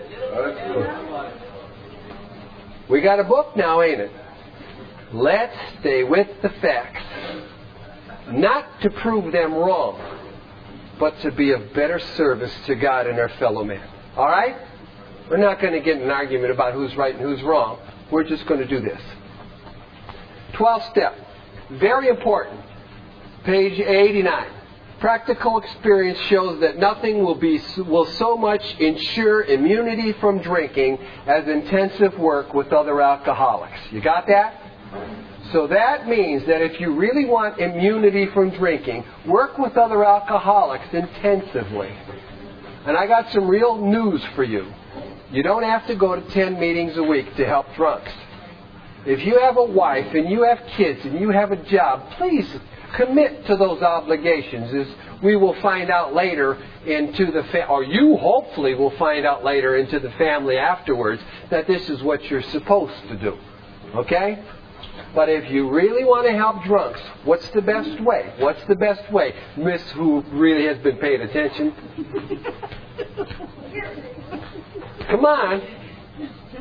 We got a book now, ain't it? Let's stay with the facts. Not to prove them wrong, but to be of better service to God and our fellow man. All right? We're not going to get in an argument about who's right and who's wrong. We're just going to do this. twelfth step. Very important. Page eighty-nine. Practical experience shows that nothing will be will so much ensure immunity from drinking as intensive work with other alcoholics. You got that? So that means that if you really want immunity from drinking, work with other alcoholics intensively. And I got some real news for you. You don't have to go to ten meetings a week to help drunks. If you have a wife and you have kids and you have a job, please commit to those obligations. As we will find out later into the fa- or you hopefully will find out later into the family afterwards that this is what you're supposed to do. Okay? But if you really want to help drunks, what's the best way? What's the best way? Miss who really has been paying attention. Come on.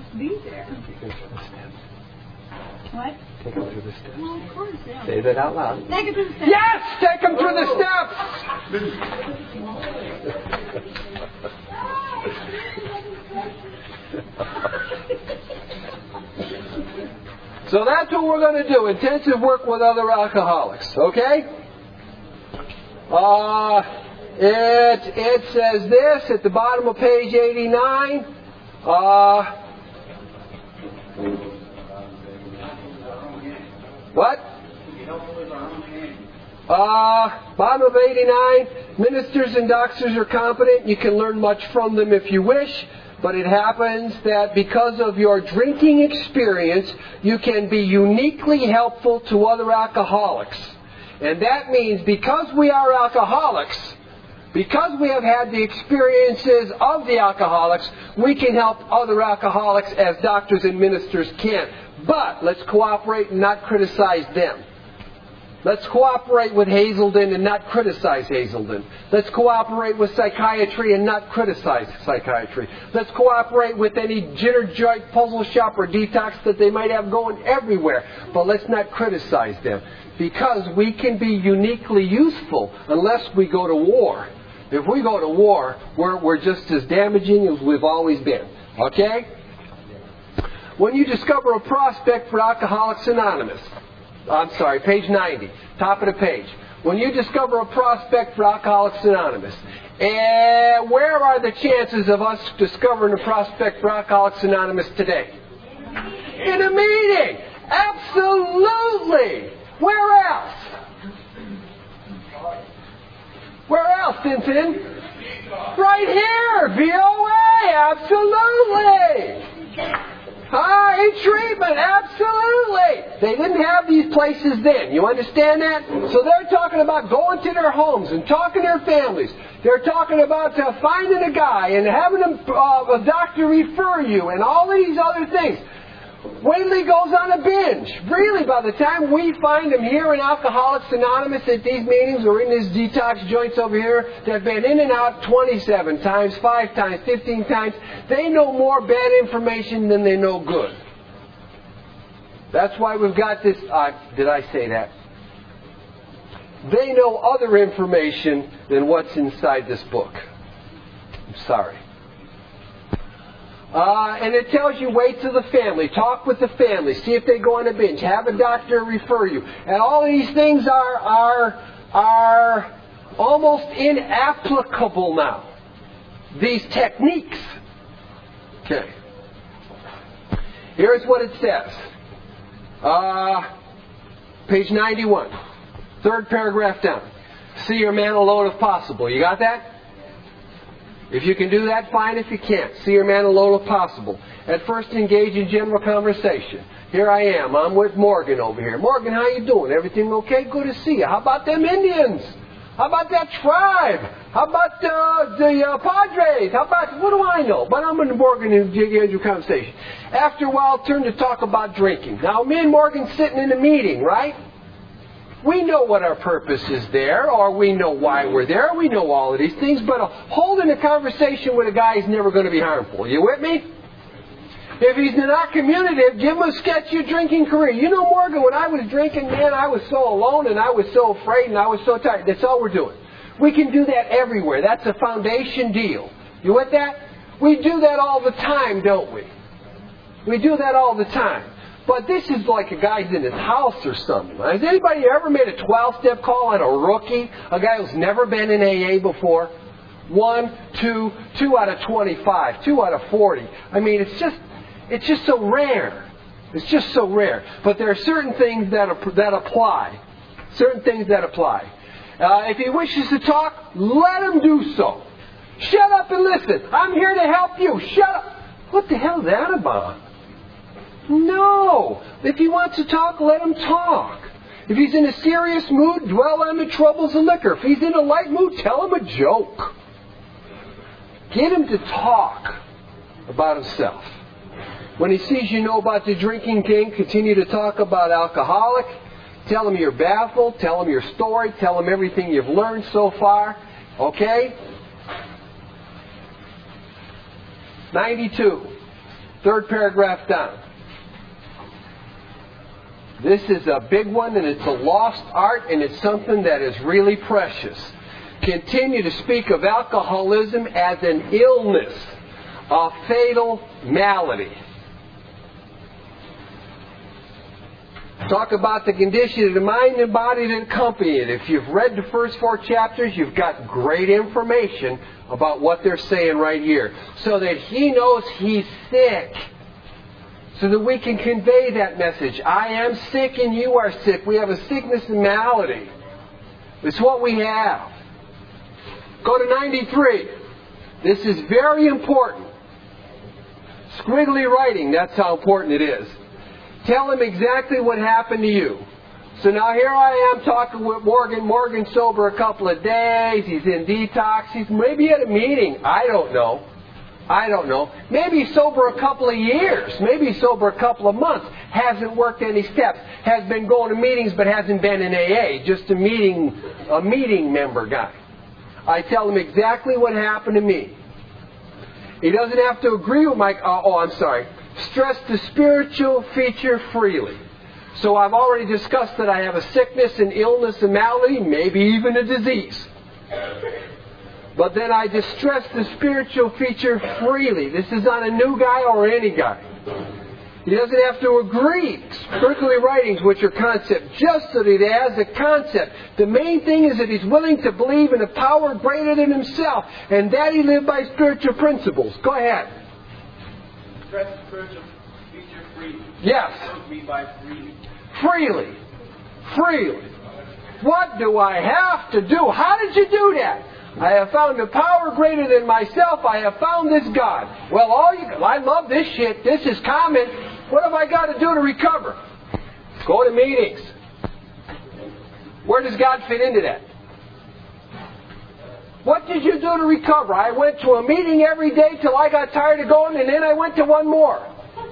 be there. What? Take them through the steps. Well, of course, yeah. Say that out loud. Take it to the steps. Yes! Take them through the steps! So that's what we're going to do. Intensive work with other alcoholics. Okay? Uh, it, it says this at the bottom of page eighty-nine. Uh, what? Uh, bottom of eighty-nine. Ministers and doctors are competent. You can learn much from them if you wish. But it happens that because of your drinking experience, you can be uniquely helpful to other alcoholics. And that means because we are alcoholics, because we have had the experiences of the alcoholics, we can help other alcoholics as doctors and ministers can. But let's cooperate and not criticize them. Let's cooperate with Hazelden and not criticize Hazelden. Let's cooperate with psychiatry and not criticize psychiatry. Let's cooperate with any jitter joint puzzle shop or detox that they might have going everywhere. But let's not criticize them. Because we can be uniquely useful unless we go to war. If we go to war, we're, we're just as damaging as we've always been. Okay? When you discover a prospect for Alcoholics Anonymous, I'm sorry, page ninety, top of the page. When you discover a prospect for Alcoholics Anonymous, eh, where are the chances of us discovering a prospect for Alcoholics Anonymous today? In a meeting! Absolutely! Where else? Where else, Tintin? Right here! V O A! Absolutely! Ah, in treatment, absolutely. They didn't have these places then. You understand that? So they're talking about going to their homes and talking to their families. They're talking about uh, finding a guy and having a, uh, a doctor refer you and all of these other things. Wait till he goes on a binge. Really, by the time we find him here in Alcoholics Anonymous at these meetings or in these detox joints over here that have been in and out twenty-seven times, five times, fifteen times, they know more bad information than they know good. That's why we've got this... Uh, did I say that? They know other information than what's inside this book. I'm sorry. Uh, and it tells you wait to the family, talk with the family, see if they go on a binge, have a doctor refer you. And all of these things are, are, are almost inapplicable now. These techniques. Okay. Here's what it says. Uh, page ninety-one. Third paragraph down. See your man alone if possible. You got that? If you can do that, fine. If you can't, see your man alone if possible. At first, engage in general conversation. Here I am. I'm with Morgan over here. Morgan, how you doing? Everything okay? Good to see you. How about them Indians? How about that tribe? How about uh, the uh, Padres? How about, what do I know? But I'm with Morgan and engage in conversation. After a while, turn to talk about drinking. Now, me and Morgan sitting in a meeting, right? We know what our purpose is there, or we know why we're there. We know all of these things, but holding a conversation with a guy is never going to be harmful. You with me? If he's not communicative, give him a sketch of your drinking career. You know, Morgan, when I was drinking, man, I was so alone and I was so afraid and I was so tired. That's all we're doing. We can do that everywhere. That's a foundation deal. You with that? We do that all the time, don't we? We do that all the time. But this is like a guy's in his house or something. Has anybody ever made a twelve-step call on a rookie? A guy who's never been in A A before? One, two, two out of twenty-five, two out of forty. I mean, it's just, it's just so rare. It's just so rare. But there are certain things that that apply. Certain things that apply. Uh, if he wishes to talk, let him do so. Shut up and listen. I'm here to help you. Shut up. What the hell is that about? No. If he wants to talk, let him talk. If he's in a serious mood, dwell on the troubles of liquor. If he's in a light mood, tell him a joke. Get him to talk about himself. When he sees you know about the drinking game, continue to talk about alcoholic. Tell him you're baffled. Tell him your story. Tell him everything you've learned so far. Okay? ninety-two. Third paragraph down. This is a big one, and it's a lost art, and it's something that is really precious. Continue to speak of alcoholism as an illness, a fatal malady. Talk about the condition of the mind and body that accompany it. If you've read the first four chapters, you've got great information about what they're saying right here. So that he knows he's sick. So that we can convey that message. I am sick and you are sick. We have a sickness and malady. It's what we have. Go to ninety-three. This is very important. Squiggly writing, that's how important it is. Tell him exactly what happened to you. So now here I am talking with Morgan. Morgan's sober a couple of days. He's in detox. He's maybe at a meeting. I don't know. I don't know. Maybe he's sober a couple of years. Maybe he's sober a couple of months. Hasn't worked any steps. Has been going to meetings but hasn't been in A A. Just a meeting, a meeting member guy. I tell him exactly what happened to me. He doesn't have to agree with my... Uh, oh, I'm sorry. Stress the spiritual feature freely. So I've already discussed that I have a sickness, an illness, a malady, maybe even a disease. But then I distress the spiritual feature freely. This is not a new guy or any guy. He doesn't have to agree. Squiggly writings, which are concept, just that he has a concept. The main thing is that he's willing to believe in a power greater than himself, and that he lived by spiritual principles. Go ahead. Stress the spiritual feature freely. Yes. Read by freely. Freely. Freely. What do I have to do? How did you do that? I have found a power greater than myself. I have found this God. Well, all you, I love this shit. This is common. What have I got to do to recover? Go to meetings. Where does God fit into that? What did you do to recover? I went to a meeting every day till I got tired of going, and then I went to one more.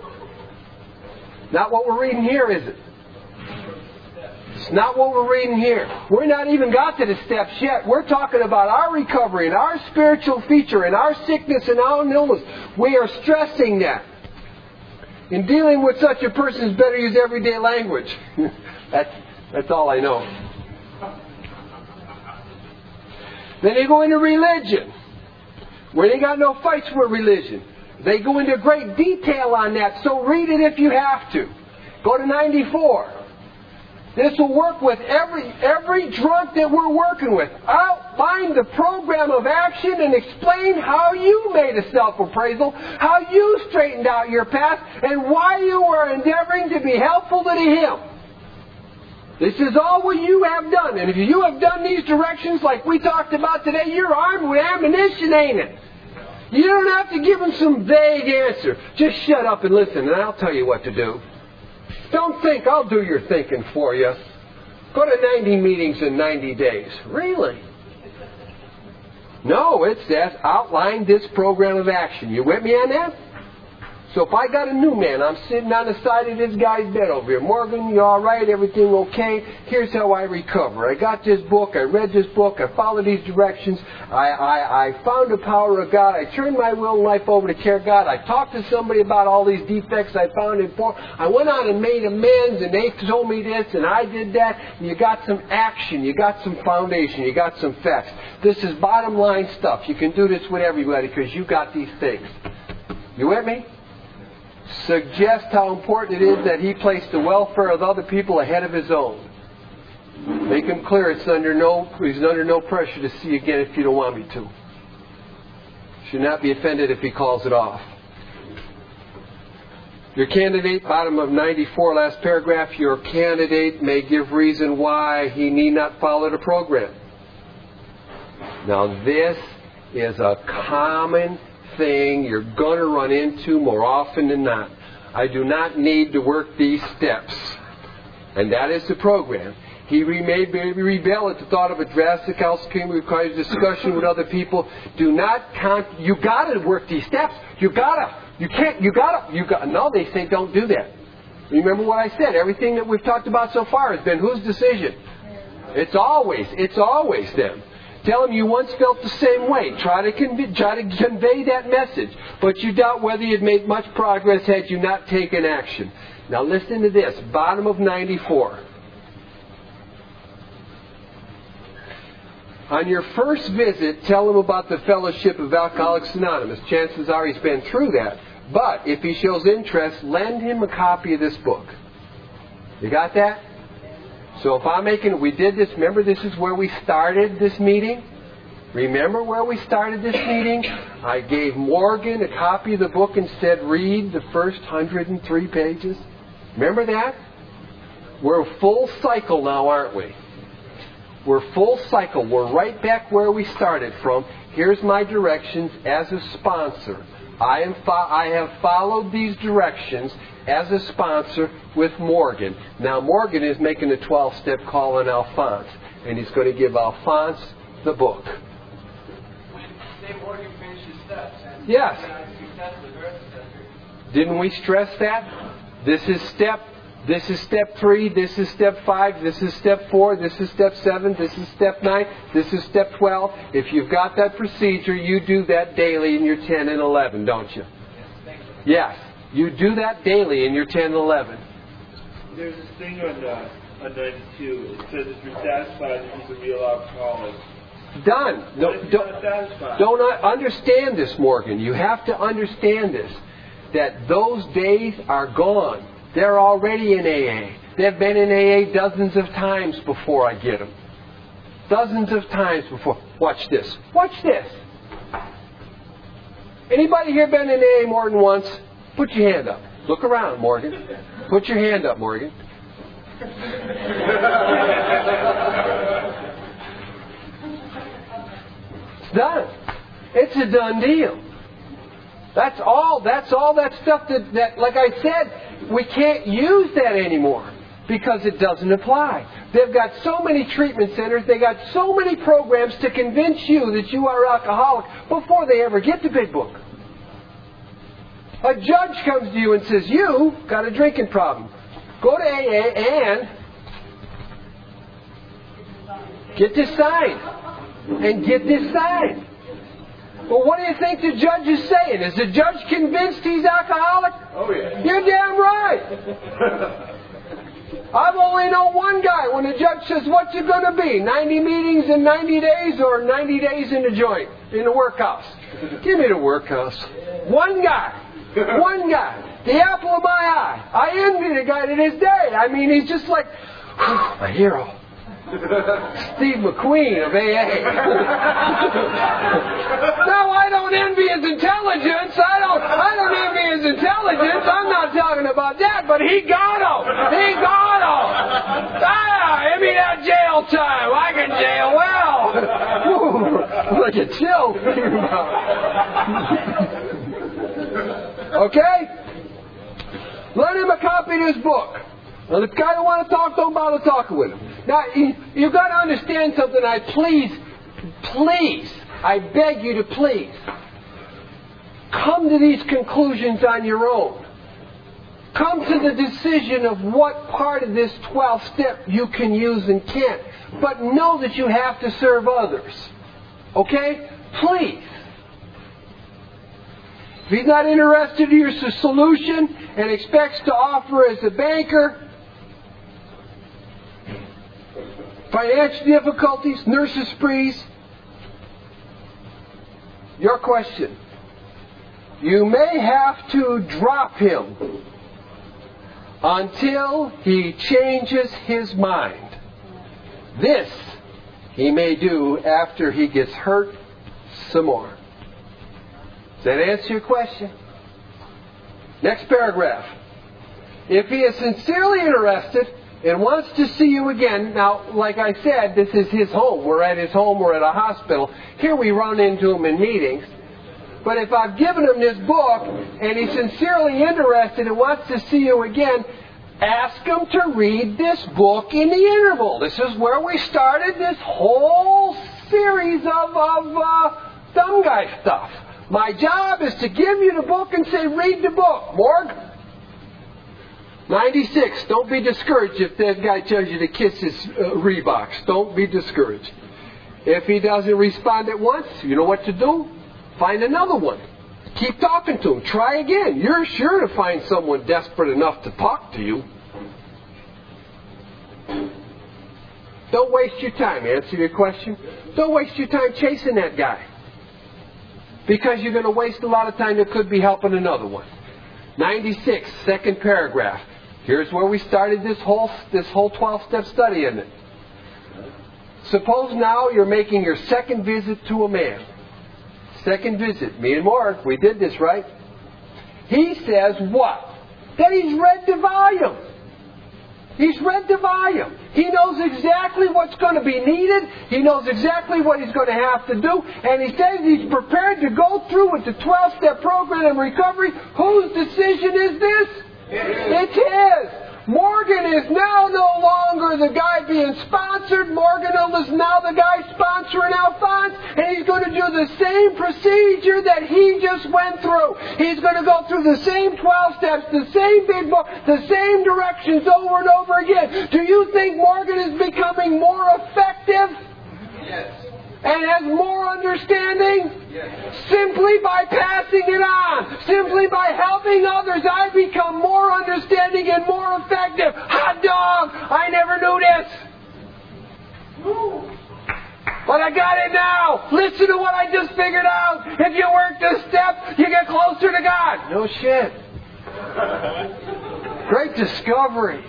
Not what we're reading here, is it? It's not what we're reading here. We're not even got to the steps yet. We're talking about our recovery and our spiritual feature and our sickness and our illness. We are stressing that. In dealing with such a person, it's better to use everyday language. that's, that's all I know. Then they go into religion, where they got no fights with religion. They go into great detail on that, so read it if you have to. Go to ninety-four. This will work with every every drunk that we're working with. Outline the program of action and explain how you made a self-appraisal, how you straightened out your path, and why you were endeavoring to be helpful to Him. This is all what you have done. And if you have done these directions like we talked about today, you're armed with ammunition, ain't it? You don't have to give Him some vague answer. Just shut up and listen, and I'll tell you what to do. Don't think, I'll do your thinking for you. Go to ninety meetings in ninety days. Really? No, it says outline this program of action. You with me on that? So if I got a new man, I'm sitting on the side of this guy's bed over here. Morgan, you all right? Everything okay? Here's how I recover. I got this book. I read this book. I followed these directions. I, I, I found the power of God. I turned my will and life over to care of God. I talked to somebody about all these defects I found in porn. I went on and made amends, and they told me this, and I did that. And you got some action. You got some foundation. You got some facts. This is bottom line stuff. You can do this with everybody because you got these things. You with me? Suggest how important it is that he place the welfare of other people ahead of his own. Make him clear it's under no, he's under no pressure to see you again if you don't want me to. Should not be offended if he calls it off. Your candidate, bottom of ninety-four, last paragraph, your candidate may give reason why he need not follow the program. Now this is a common thing you're going to run into more often than not. I do not need to work these steps. And that is the program. He may rebel at the thought of a drastic outcome requires discussion with other people. Do not con- you got to work these steps. You got to. You can't. You got to. You got. No, they say don't do that. Remember what I said. Everything that we've talked about so far has been whose decision? It's always. It's always them. Tell him you once felt the same way. Try to, convey, try to convey that message. But you doubt whether you'd made much progress had you not taken action. Now listen to this. Bottom of ninety-four. On your first visit, tell him about the Fellowship of Alcoholics Anonymous. Chances are he's been through that. But if he shows interest, lend him a copy of this book. You got that? So if I'm making, we did this, remember this is where we started this meeting? Remember where we started this meeting? I gave Morgan a copy of the book and said, read the first one hundred three pages. Remember that? We're full cycle now, aren't we? We're full cycle. We're right back where we started from. Here's my directions as a sponsor. I am fo- I have followed these directions as a sponsor with Morgan. Now Morgan is making a twelve-step call on Alphonse, and he's going to give Alphonse the book. Say Morgan finished his steps. Yes. Success with the rest of the steps. Didn't we stress that? This is step. This is step three. This is step five. This is step four. This is step seven. This is step nine. This is step twelve. If you've got that procedure, you do that daily in your ten and eleven, don't you? Yes, thank you. Yes. You do that daily in your ten and eleven. There's this thing on, uh, on ninety-two. It says if you're satisfied that he's a real alcoholic. Done. What Don't, if he's don't, not satisfied? don't understand this, Morgan. You have to understand this. That those days are gone. They're already in A A. They've been in A A dozens of times before I get them. Dozens of times before. Watch this. Watch this. Anybody here been in A A more than once? Put your hand up. Look around, Morgan. Put your hand up, Morgan. It's done. It's a done deal. That's all. That's all that stuff that, that, like I said, we can't use that anymore because it doesn't apply. They've got so many treatment centers. They got so many programs to convince you that you are alcoholic before they ever get the big book. A judge comes to you and says, "You got a drinking problem. Go to A A and get this signed, and get this signed." Well, what do you think the judge is saying? Is the judge convinced he's alcoholic? Oh, yeah. You're damn right. I've only known one guy when the judge says, "What's it going to be? ninety meetings in ninety days or ninety days in the joint, in the workhouse?" Give me the workhouse. One guy. One guy. The apple of my eye. I envy the guy to this day. I mean, he's just like, a hero. Steve McQueen of A A. No, I don't envy his intelligence. I don't I don't envy his intelligence. I'm not talking about that, but he got him. He got him. Ah, give me that jail time. I can jail well. Ooh, like a chill. Okay? Lend him a copy of this book. Now, the guy who wants to talk, don't bother talking with him. Now, you, you've got to understand something. I please, please, I beg you to please, come to these conclusions on your own. Come to the decision of what part of this twelfth step you can use and can't. But know that you have to serve others. Okay? Please. If he's not interested in your solution and expects to offer as a banker, financial difficulties, nurses' sprees, your question. You may have to drop him until he changes his mind. This he may do after he gets hurt some more. Does that answer your question? Next paragraph. If he is sincerely interested and wants to see you again, now, like I said, this is his home. We're at his home. We're at a hospital. Here we run into him in meetings. But if I've given him this book and he's sincerely interested and wants to see you again, ask him to read this book in the interval. This is where we started this whole series of, of uh, dumb guy stuff. My job is to give you the book and say, read the book. Morg? ninety-six. Don't be discouraged if that guy tells you to kiss his uh, Reeboks. Don't be discouraged. If he doesn't respond at once, you know what to do? Find another one. Keep talking to him. Try again. You're sure to find someone desperate enough to talk to you. Don't waste your time. Answer your question. Don't waste your time chasing that guy. Because you're going to waste a lot of time that could be helping another one. ninety-six, second paragraph. Here's where we started this whole this whole twelve-step study, isn't it? Suppose now you're making your second visit to a man. Second visit. Me and Mark, we did this, right? He says what? That he's read the volume. He's read the volume. He knows exactly what's going to be needed. He knows exactly what he's going to have to do. And he says he's prepared to go through with the twelve-step program of recovery. Whose decision is this? It's his. Morgan is now no longer the guy being sponsored. Morgan is now the guy sponsoring Alphonse. And he's going to do the same procedure that he just went through. He's going to go through the same twelve steps, the same big book, the same directions over and over again. Do you think Morgan is becoming more effective? Yes. And has more understanding? Yes. Simply by passing it on. Simply by helping others, I become more understanding and more effective. Hot dog! I never knew this. But I got it now. Listen to what I just figured out. If you work this step, you get closer to God. No shit. Great discovery.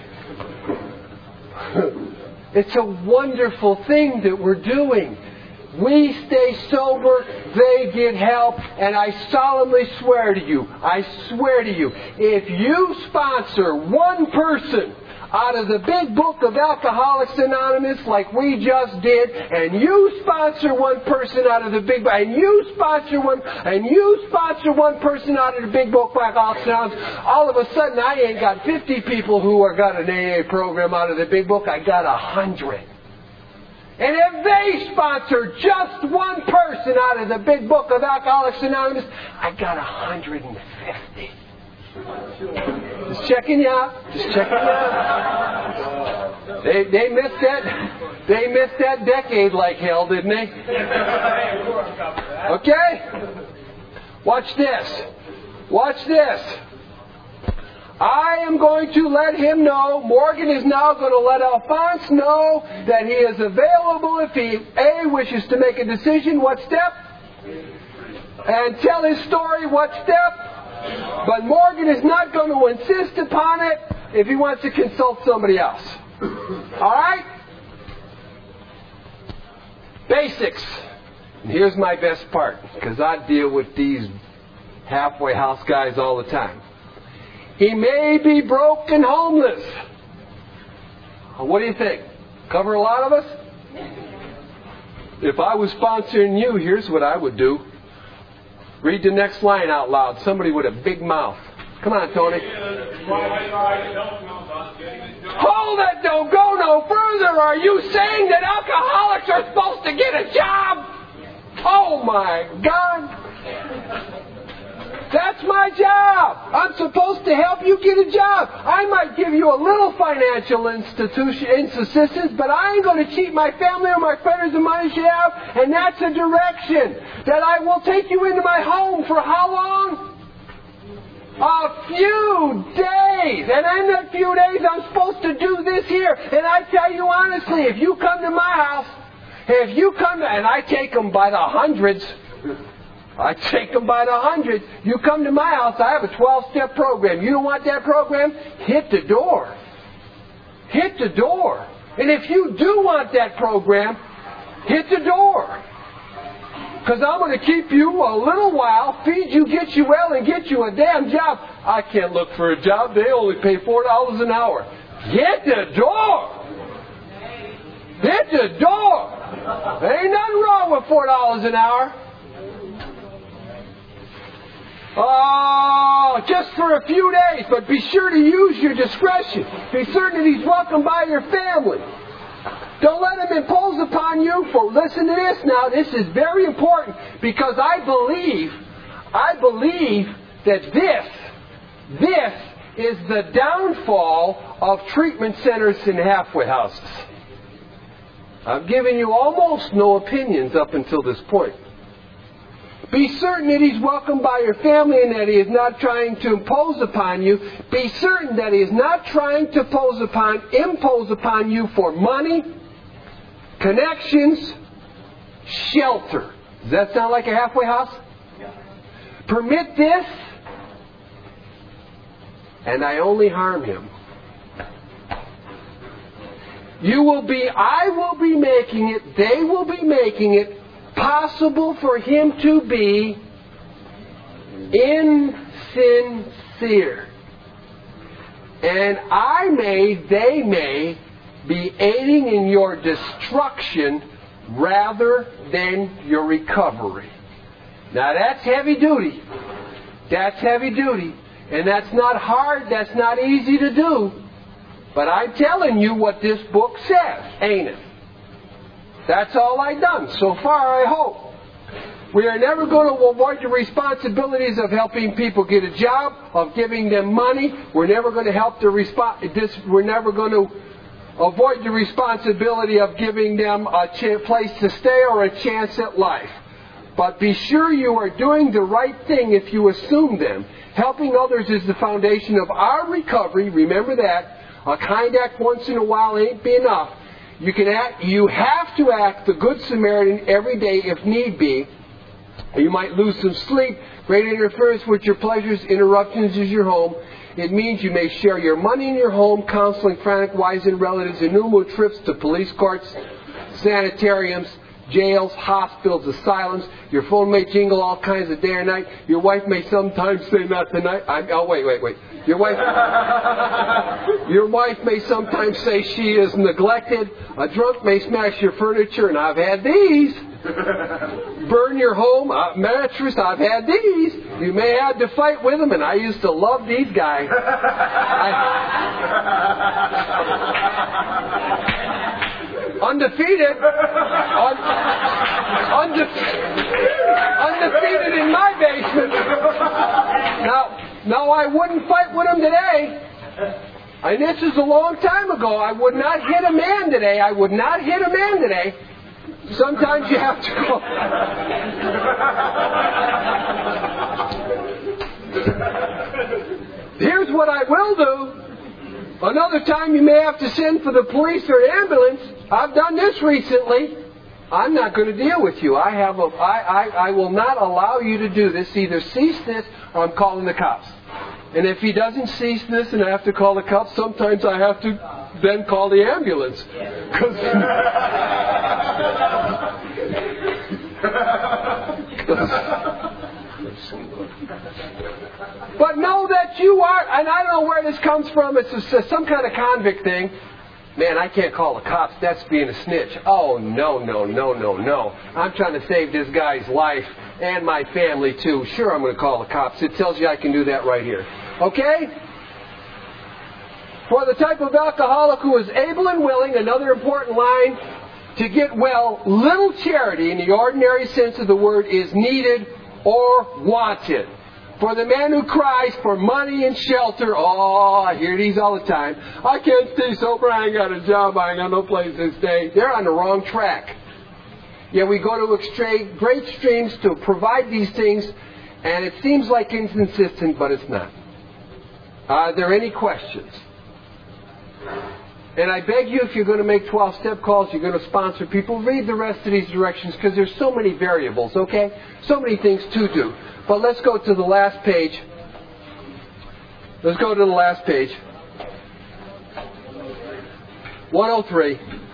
It's a wonderful thing that we're doing. We stay sober, they get help, and I solemnly swear to you, I swear to you, if you sponsor one person out of the big book of Alcoholics Anonymous like we just did, and you sponsor one person out of the big book, and you sponsor one, and you sponsor one person out of the big book of Alcoholics Anonymous, all of a sudden I ain't got fifty people who are got an A A program out of the big book, I got a hundred. And if they sponsor just one person out of the big book of Alcoholics Anonymous, I got one hundred fifty. Just checking you out. Just checking you out. They, they missed that. They missed that decade like hell, didn't they? Okay? Watch this. Watch this. I am going to let him know, Morgan is now going to let Alphonse know that he is available if he, A, wishes to make a decision, what step? And tell his story, what step? But Morgan is not going to insist upon it if he wants to consult somebody else. Alright? Basics. And here's my best part, because I deal with these halfway house guys all the time. He may be broke and homeless. What do you think? Cover a lot of us? If I was sponsoring you, here's what I would do. Read the next line out loud. Somebody with a big mouth. Come on, Tony. Hold it! Don't go no further! Are you saying that alcoholics are supposed to get a job? Oh my God! That's my job. I'm supposed to help you get a job. I might give you a little financial institution assistance, but I ain't going to cheat my family or my friends the money you have. And that's a direction that I will take you into my home for how long? A few days. And in that few days, I'm supposed to do this here. And I tell you honestly, if you come to my house, if you come to, and I take them by the hundreds. I take them by the hundreds. You come to my house, I have a twelve-step program. You don't want that program? Hit the door. Hit the door. And if you do want that program, hit the door. Because I'm going to keep you a little while, feed you, get you well, and get you a damn job. I can't look for a job. They only pay four dollars an hour. Hit the door. Hit the door. There ain't nothing wrong with four dollars an hour. Oh, just for a few days, but be sure to use your discretion. Be certain that he's welcomed by your family. Don't let him impose upon you for, listen to this now, this is very important, because I believe, I believe that this, this is the downfall of treatment centers and halfway houses. I've given you almost no opinions up until this point. Be certain that He's welcomed by your family and that He is not trying to impose upon you. Be certain that He is not trying to impose upon, impose upon you for money, connections, shelter. Does that sound like a halfway house? Yeah. Permit this, and I only harm him. You will be, I will be making it, they will be making it possible for him to be insincere. And I may, they may, be aiding in your destruction rather than your recovery. Now that's heavy duty. That's heavy duty. And that's not hard, that's not easy to do. But I'm telling you what this book says, ain't it? That's all I've done. So far, I hope. We are never going to avoid the responsibilities of helping people get a job, of giving them money. We're never going to help the respo- this, We're never going to avoid the responsibility of giving them a ch- place to stay or a chance at life. But be sure you are doing the right thing if you assume them. Helping others is the foundation of our recovery. Remember that. A kind act once in a while ain't be enough. You can act, you have to act the Good Samaritan every day if need be. You might lose some sleep. Great interference with your pleasures. Interruptions is your home. It means you may share your money in your home, counseling frantic wives and relatives, innumerable trips to police courts, sanitariums, jails, hospitals, asylums. Your phone may jingle all kinds of day or night. Your wife may sometimes say, not tonight. I'm, oh, wait, wait, wait. Your wife, your wife may sometimes say she is neglected. A drunk may smash your furniture, and I've had these. Burn your home, uh, mattress, I've had these. You may have to fight with them, and I used to love these guys. I, undefeated. Un, unde- undefeated in my basement. Now, now I wouldn't fight with them today. And this is a long time ago. I would not hit a man today. I would not hit a man today. Sometimes you have to go. Here's what I will do. Another time you may have to send for the police or ambulance. I've done this recently. I'm not going to deal with you. I have a, I, I, I will not allow you to do this. Either cease this or I'm calling the cops. And if he doesn't cease this and I have to call the cops, sometimes I have to then call the ambulance. But know that you are, and I don't know where this comes from, it's a, some kind of convict thing. Man, I can't call the cops, that's being a snitch. Oh, no, no, no, no, no. I'm trying to save this guy's life and my family too. Sure, I'm going to call the cops. It tells you I can do that right here. Okay? For the type of alcoholic who is able and willing, another important line, to get well, little charity in the ordinary sense of the word is needed or wanted. For the man who cries for money and shelter, oh, I hear these all the time. I can't stay sober, I ain't got a job, I ain't got no place to stay. They're on the wrong track. Yeah, we go to extra- great streams to provide these things, and it seems like inconsistent, but it's not. Are there any questions? And I beg you, if you're going to make twelve-step calls, you're going to sponsor people, read the rest of these directions because there's so many variables, okay? So many things to do. But let's go to the last page. Let's go to the last page. one oh three.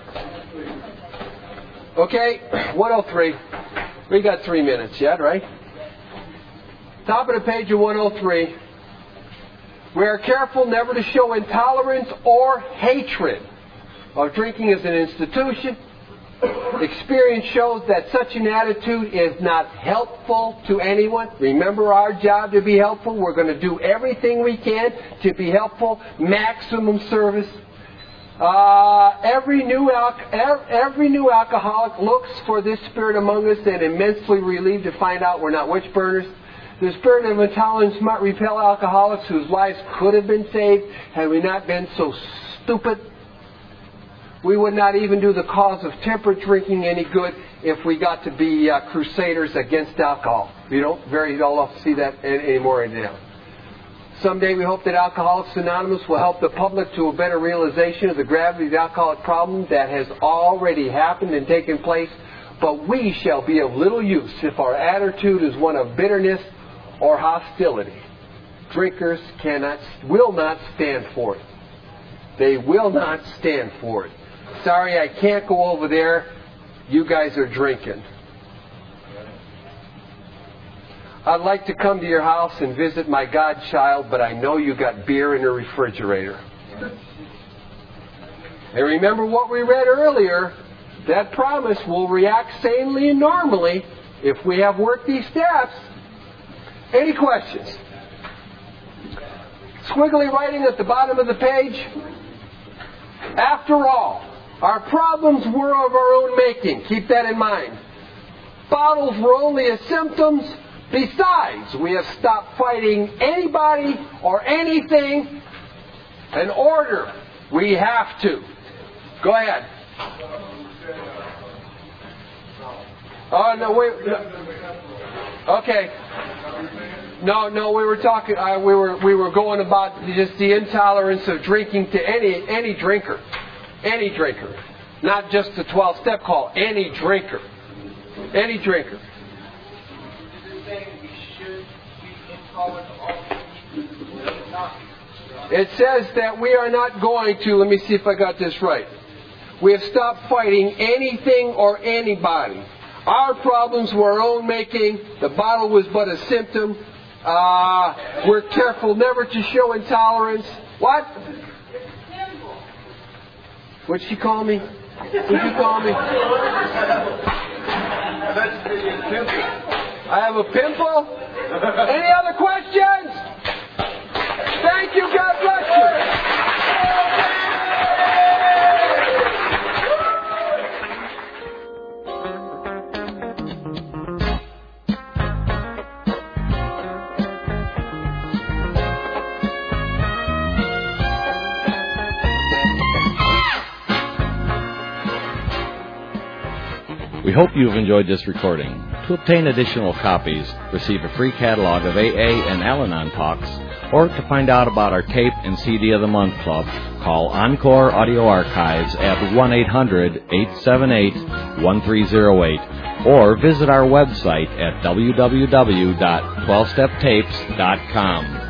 Okay, one oh three. We got three minutes yet, right? Top of the page of one oh three. We are careful never to show intolerance or hatred of drinking as an institution. Experience shows that such an attitude is not helpful to anyone. Remember our job to be helpful. We're going to do everything we can to be helpful. Maximum service. Uh, every new al- every new alcoholic looks for this spirit among us and immensely relieved to find out we're not witch burners. The spirit of intolerance might repel alcoholics whose lives could have been saved had we not been so stupid. We would not even do the cause of temperate drinking any good if we got to be uh, crusaders against alcohol. You don't very often see that anymore now. Someday we hope that Alcoholics Anonymous will help the public to a better realization of the gravity of the alcoholic problem that has already happened and taken place. But we shall be of little use if our attitude is one of bitterness or hostility. Drinkers cannot, will not stand for it. They will not stand for it. Sorry, I can't go over there. You guys are drinking. I'd like to come to your house and visit my godchild, but I know you got beer in the refrigerator. And remember what we read earlier. That promise will react sanely and normally if we have worked these steps. Any questions? Squiggly writing at the bottom of the page. After all, our problems were of our own making. Keep that in mind. Bottles were only a symptom. Besides, we have stopped fighting anybody or anything. An order. We have to. Go ahead. Oh, no, wait. No. Okay. No, no, we were talking, uh, we were we were going about just the intolerance of drinking to any any drinker. Any drinker. Not just the twelve-step call. Any drinker. Any drinker. It says that we are not going to, let me see if I got this right. We have stopped fighting anything or anybody. Our problems were our own making. The bottle was but a symptom. Uh, we're careful never to show intolerance. What? What'd she call me? What'd you call me? I have a pimple? Any other questions? Thank you. God bless you. We hope you've enjoyed this recording. To obtain additional copies, receive a free catalog of A A and Al-Anon talks, or to find out about our Tape and C D of the Month Club, call Encore Audio Archives at one eight hundred, eight seven eight, one three zero eight, or visit our website at w w w dot twelve step tapes dot com.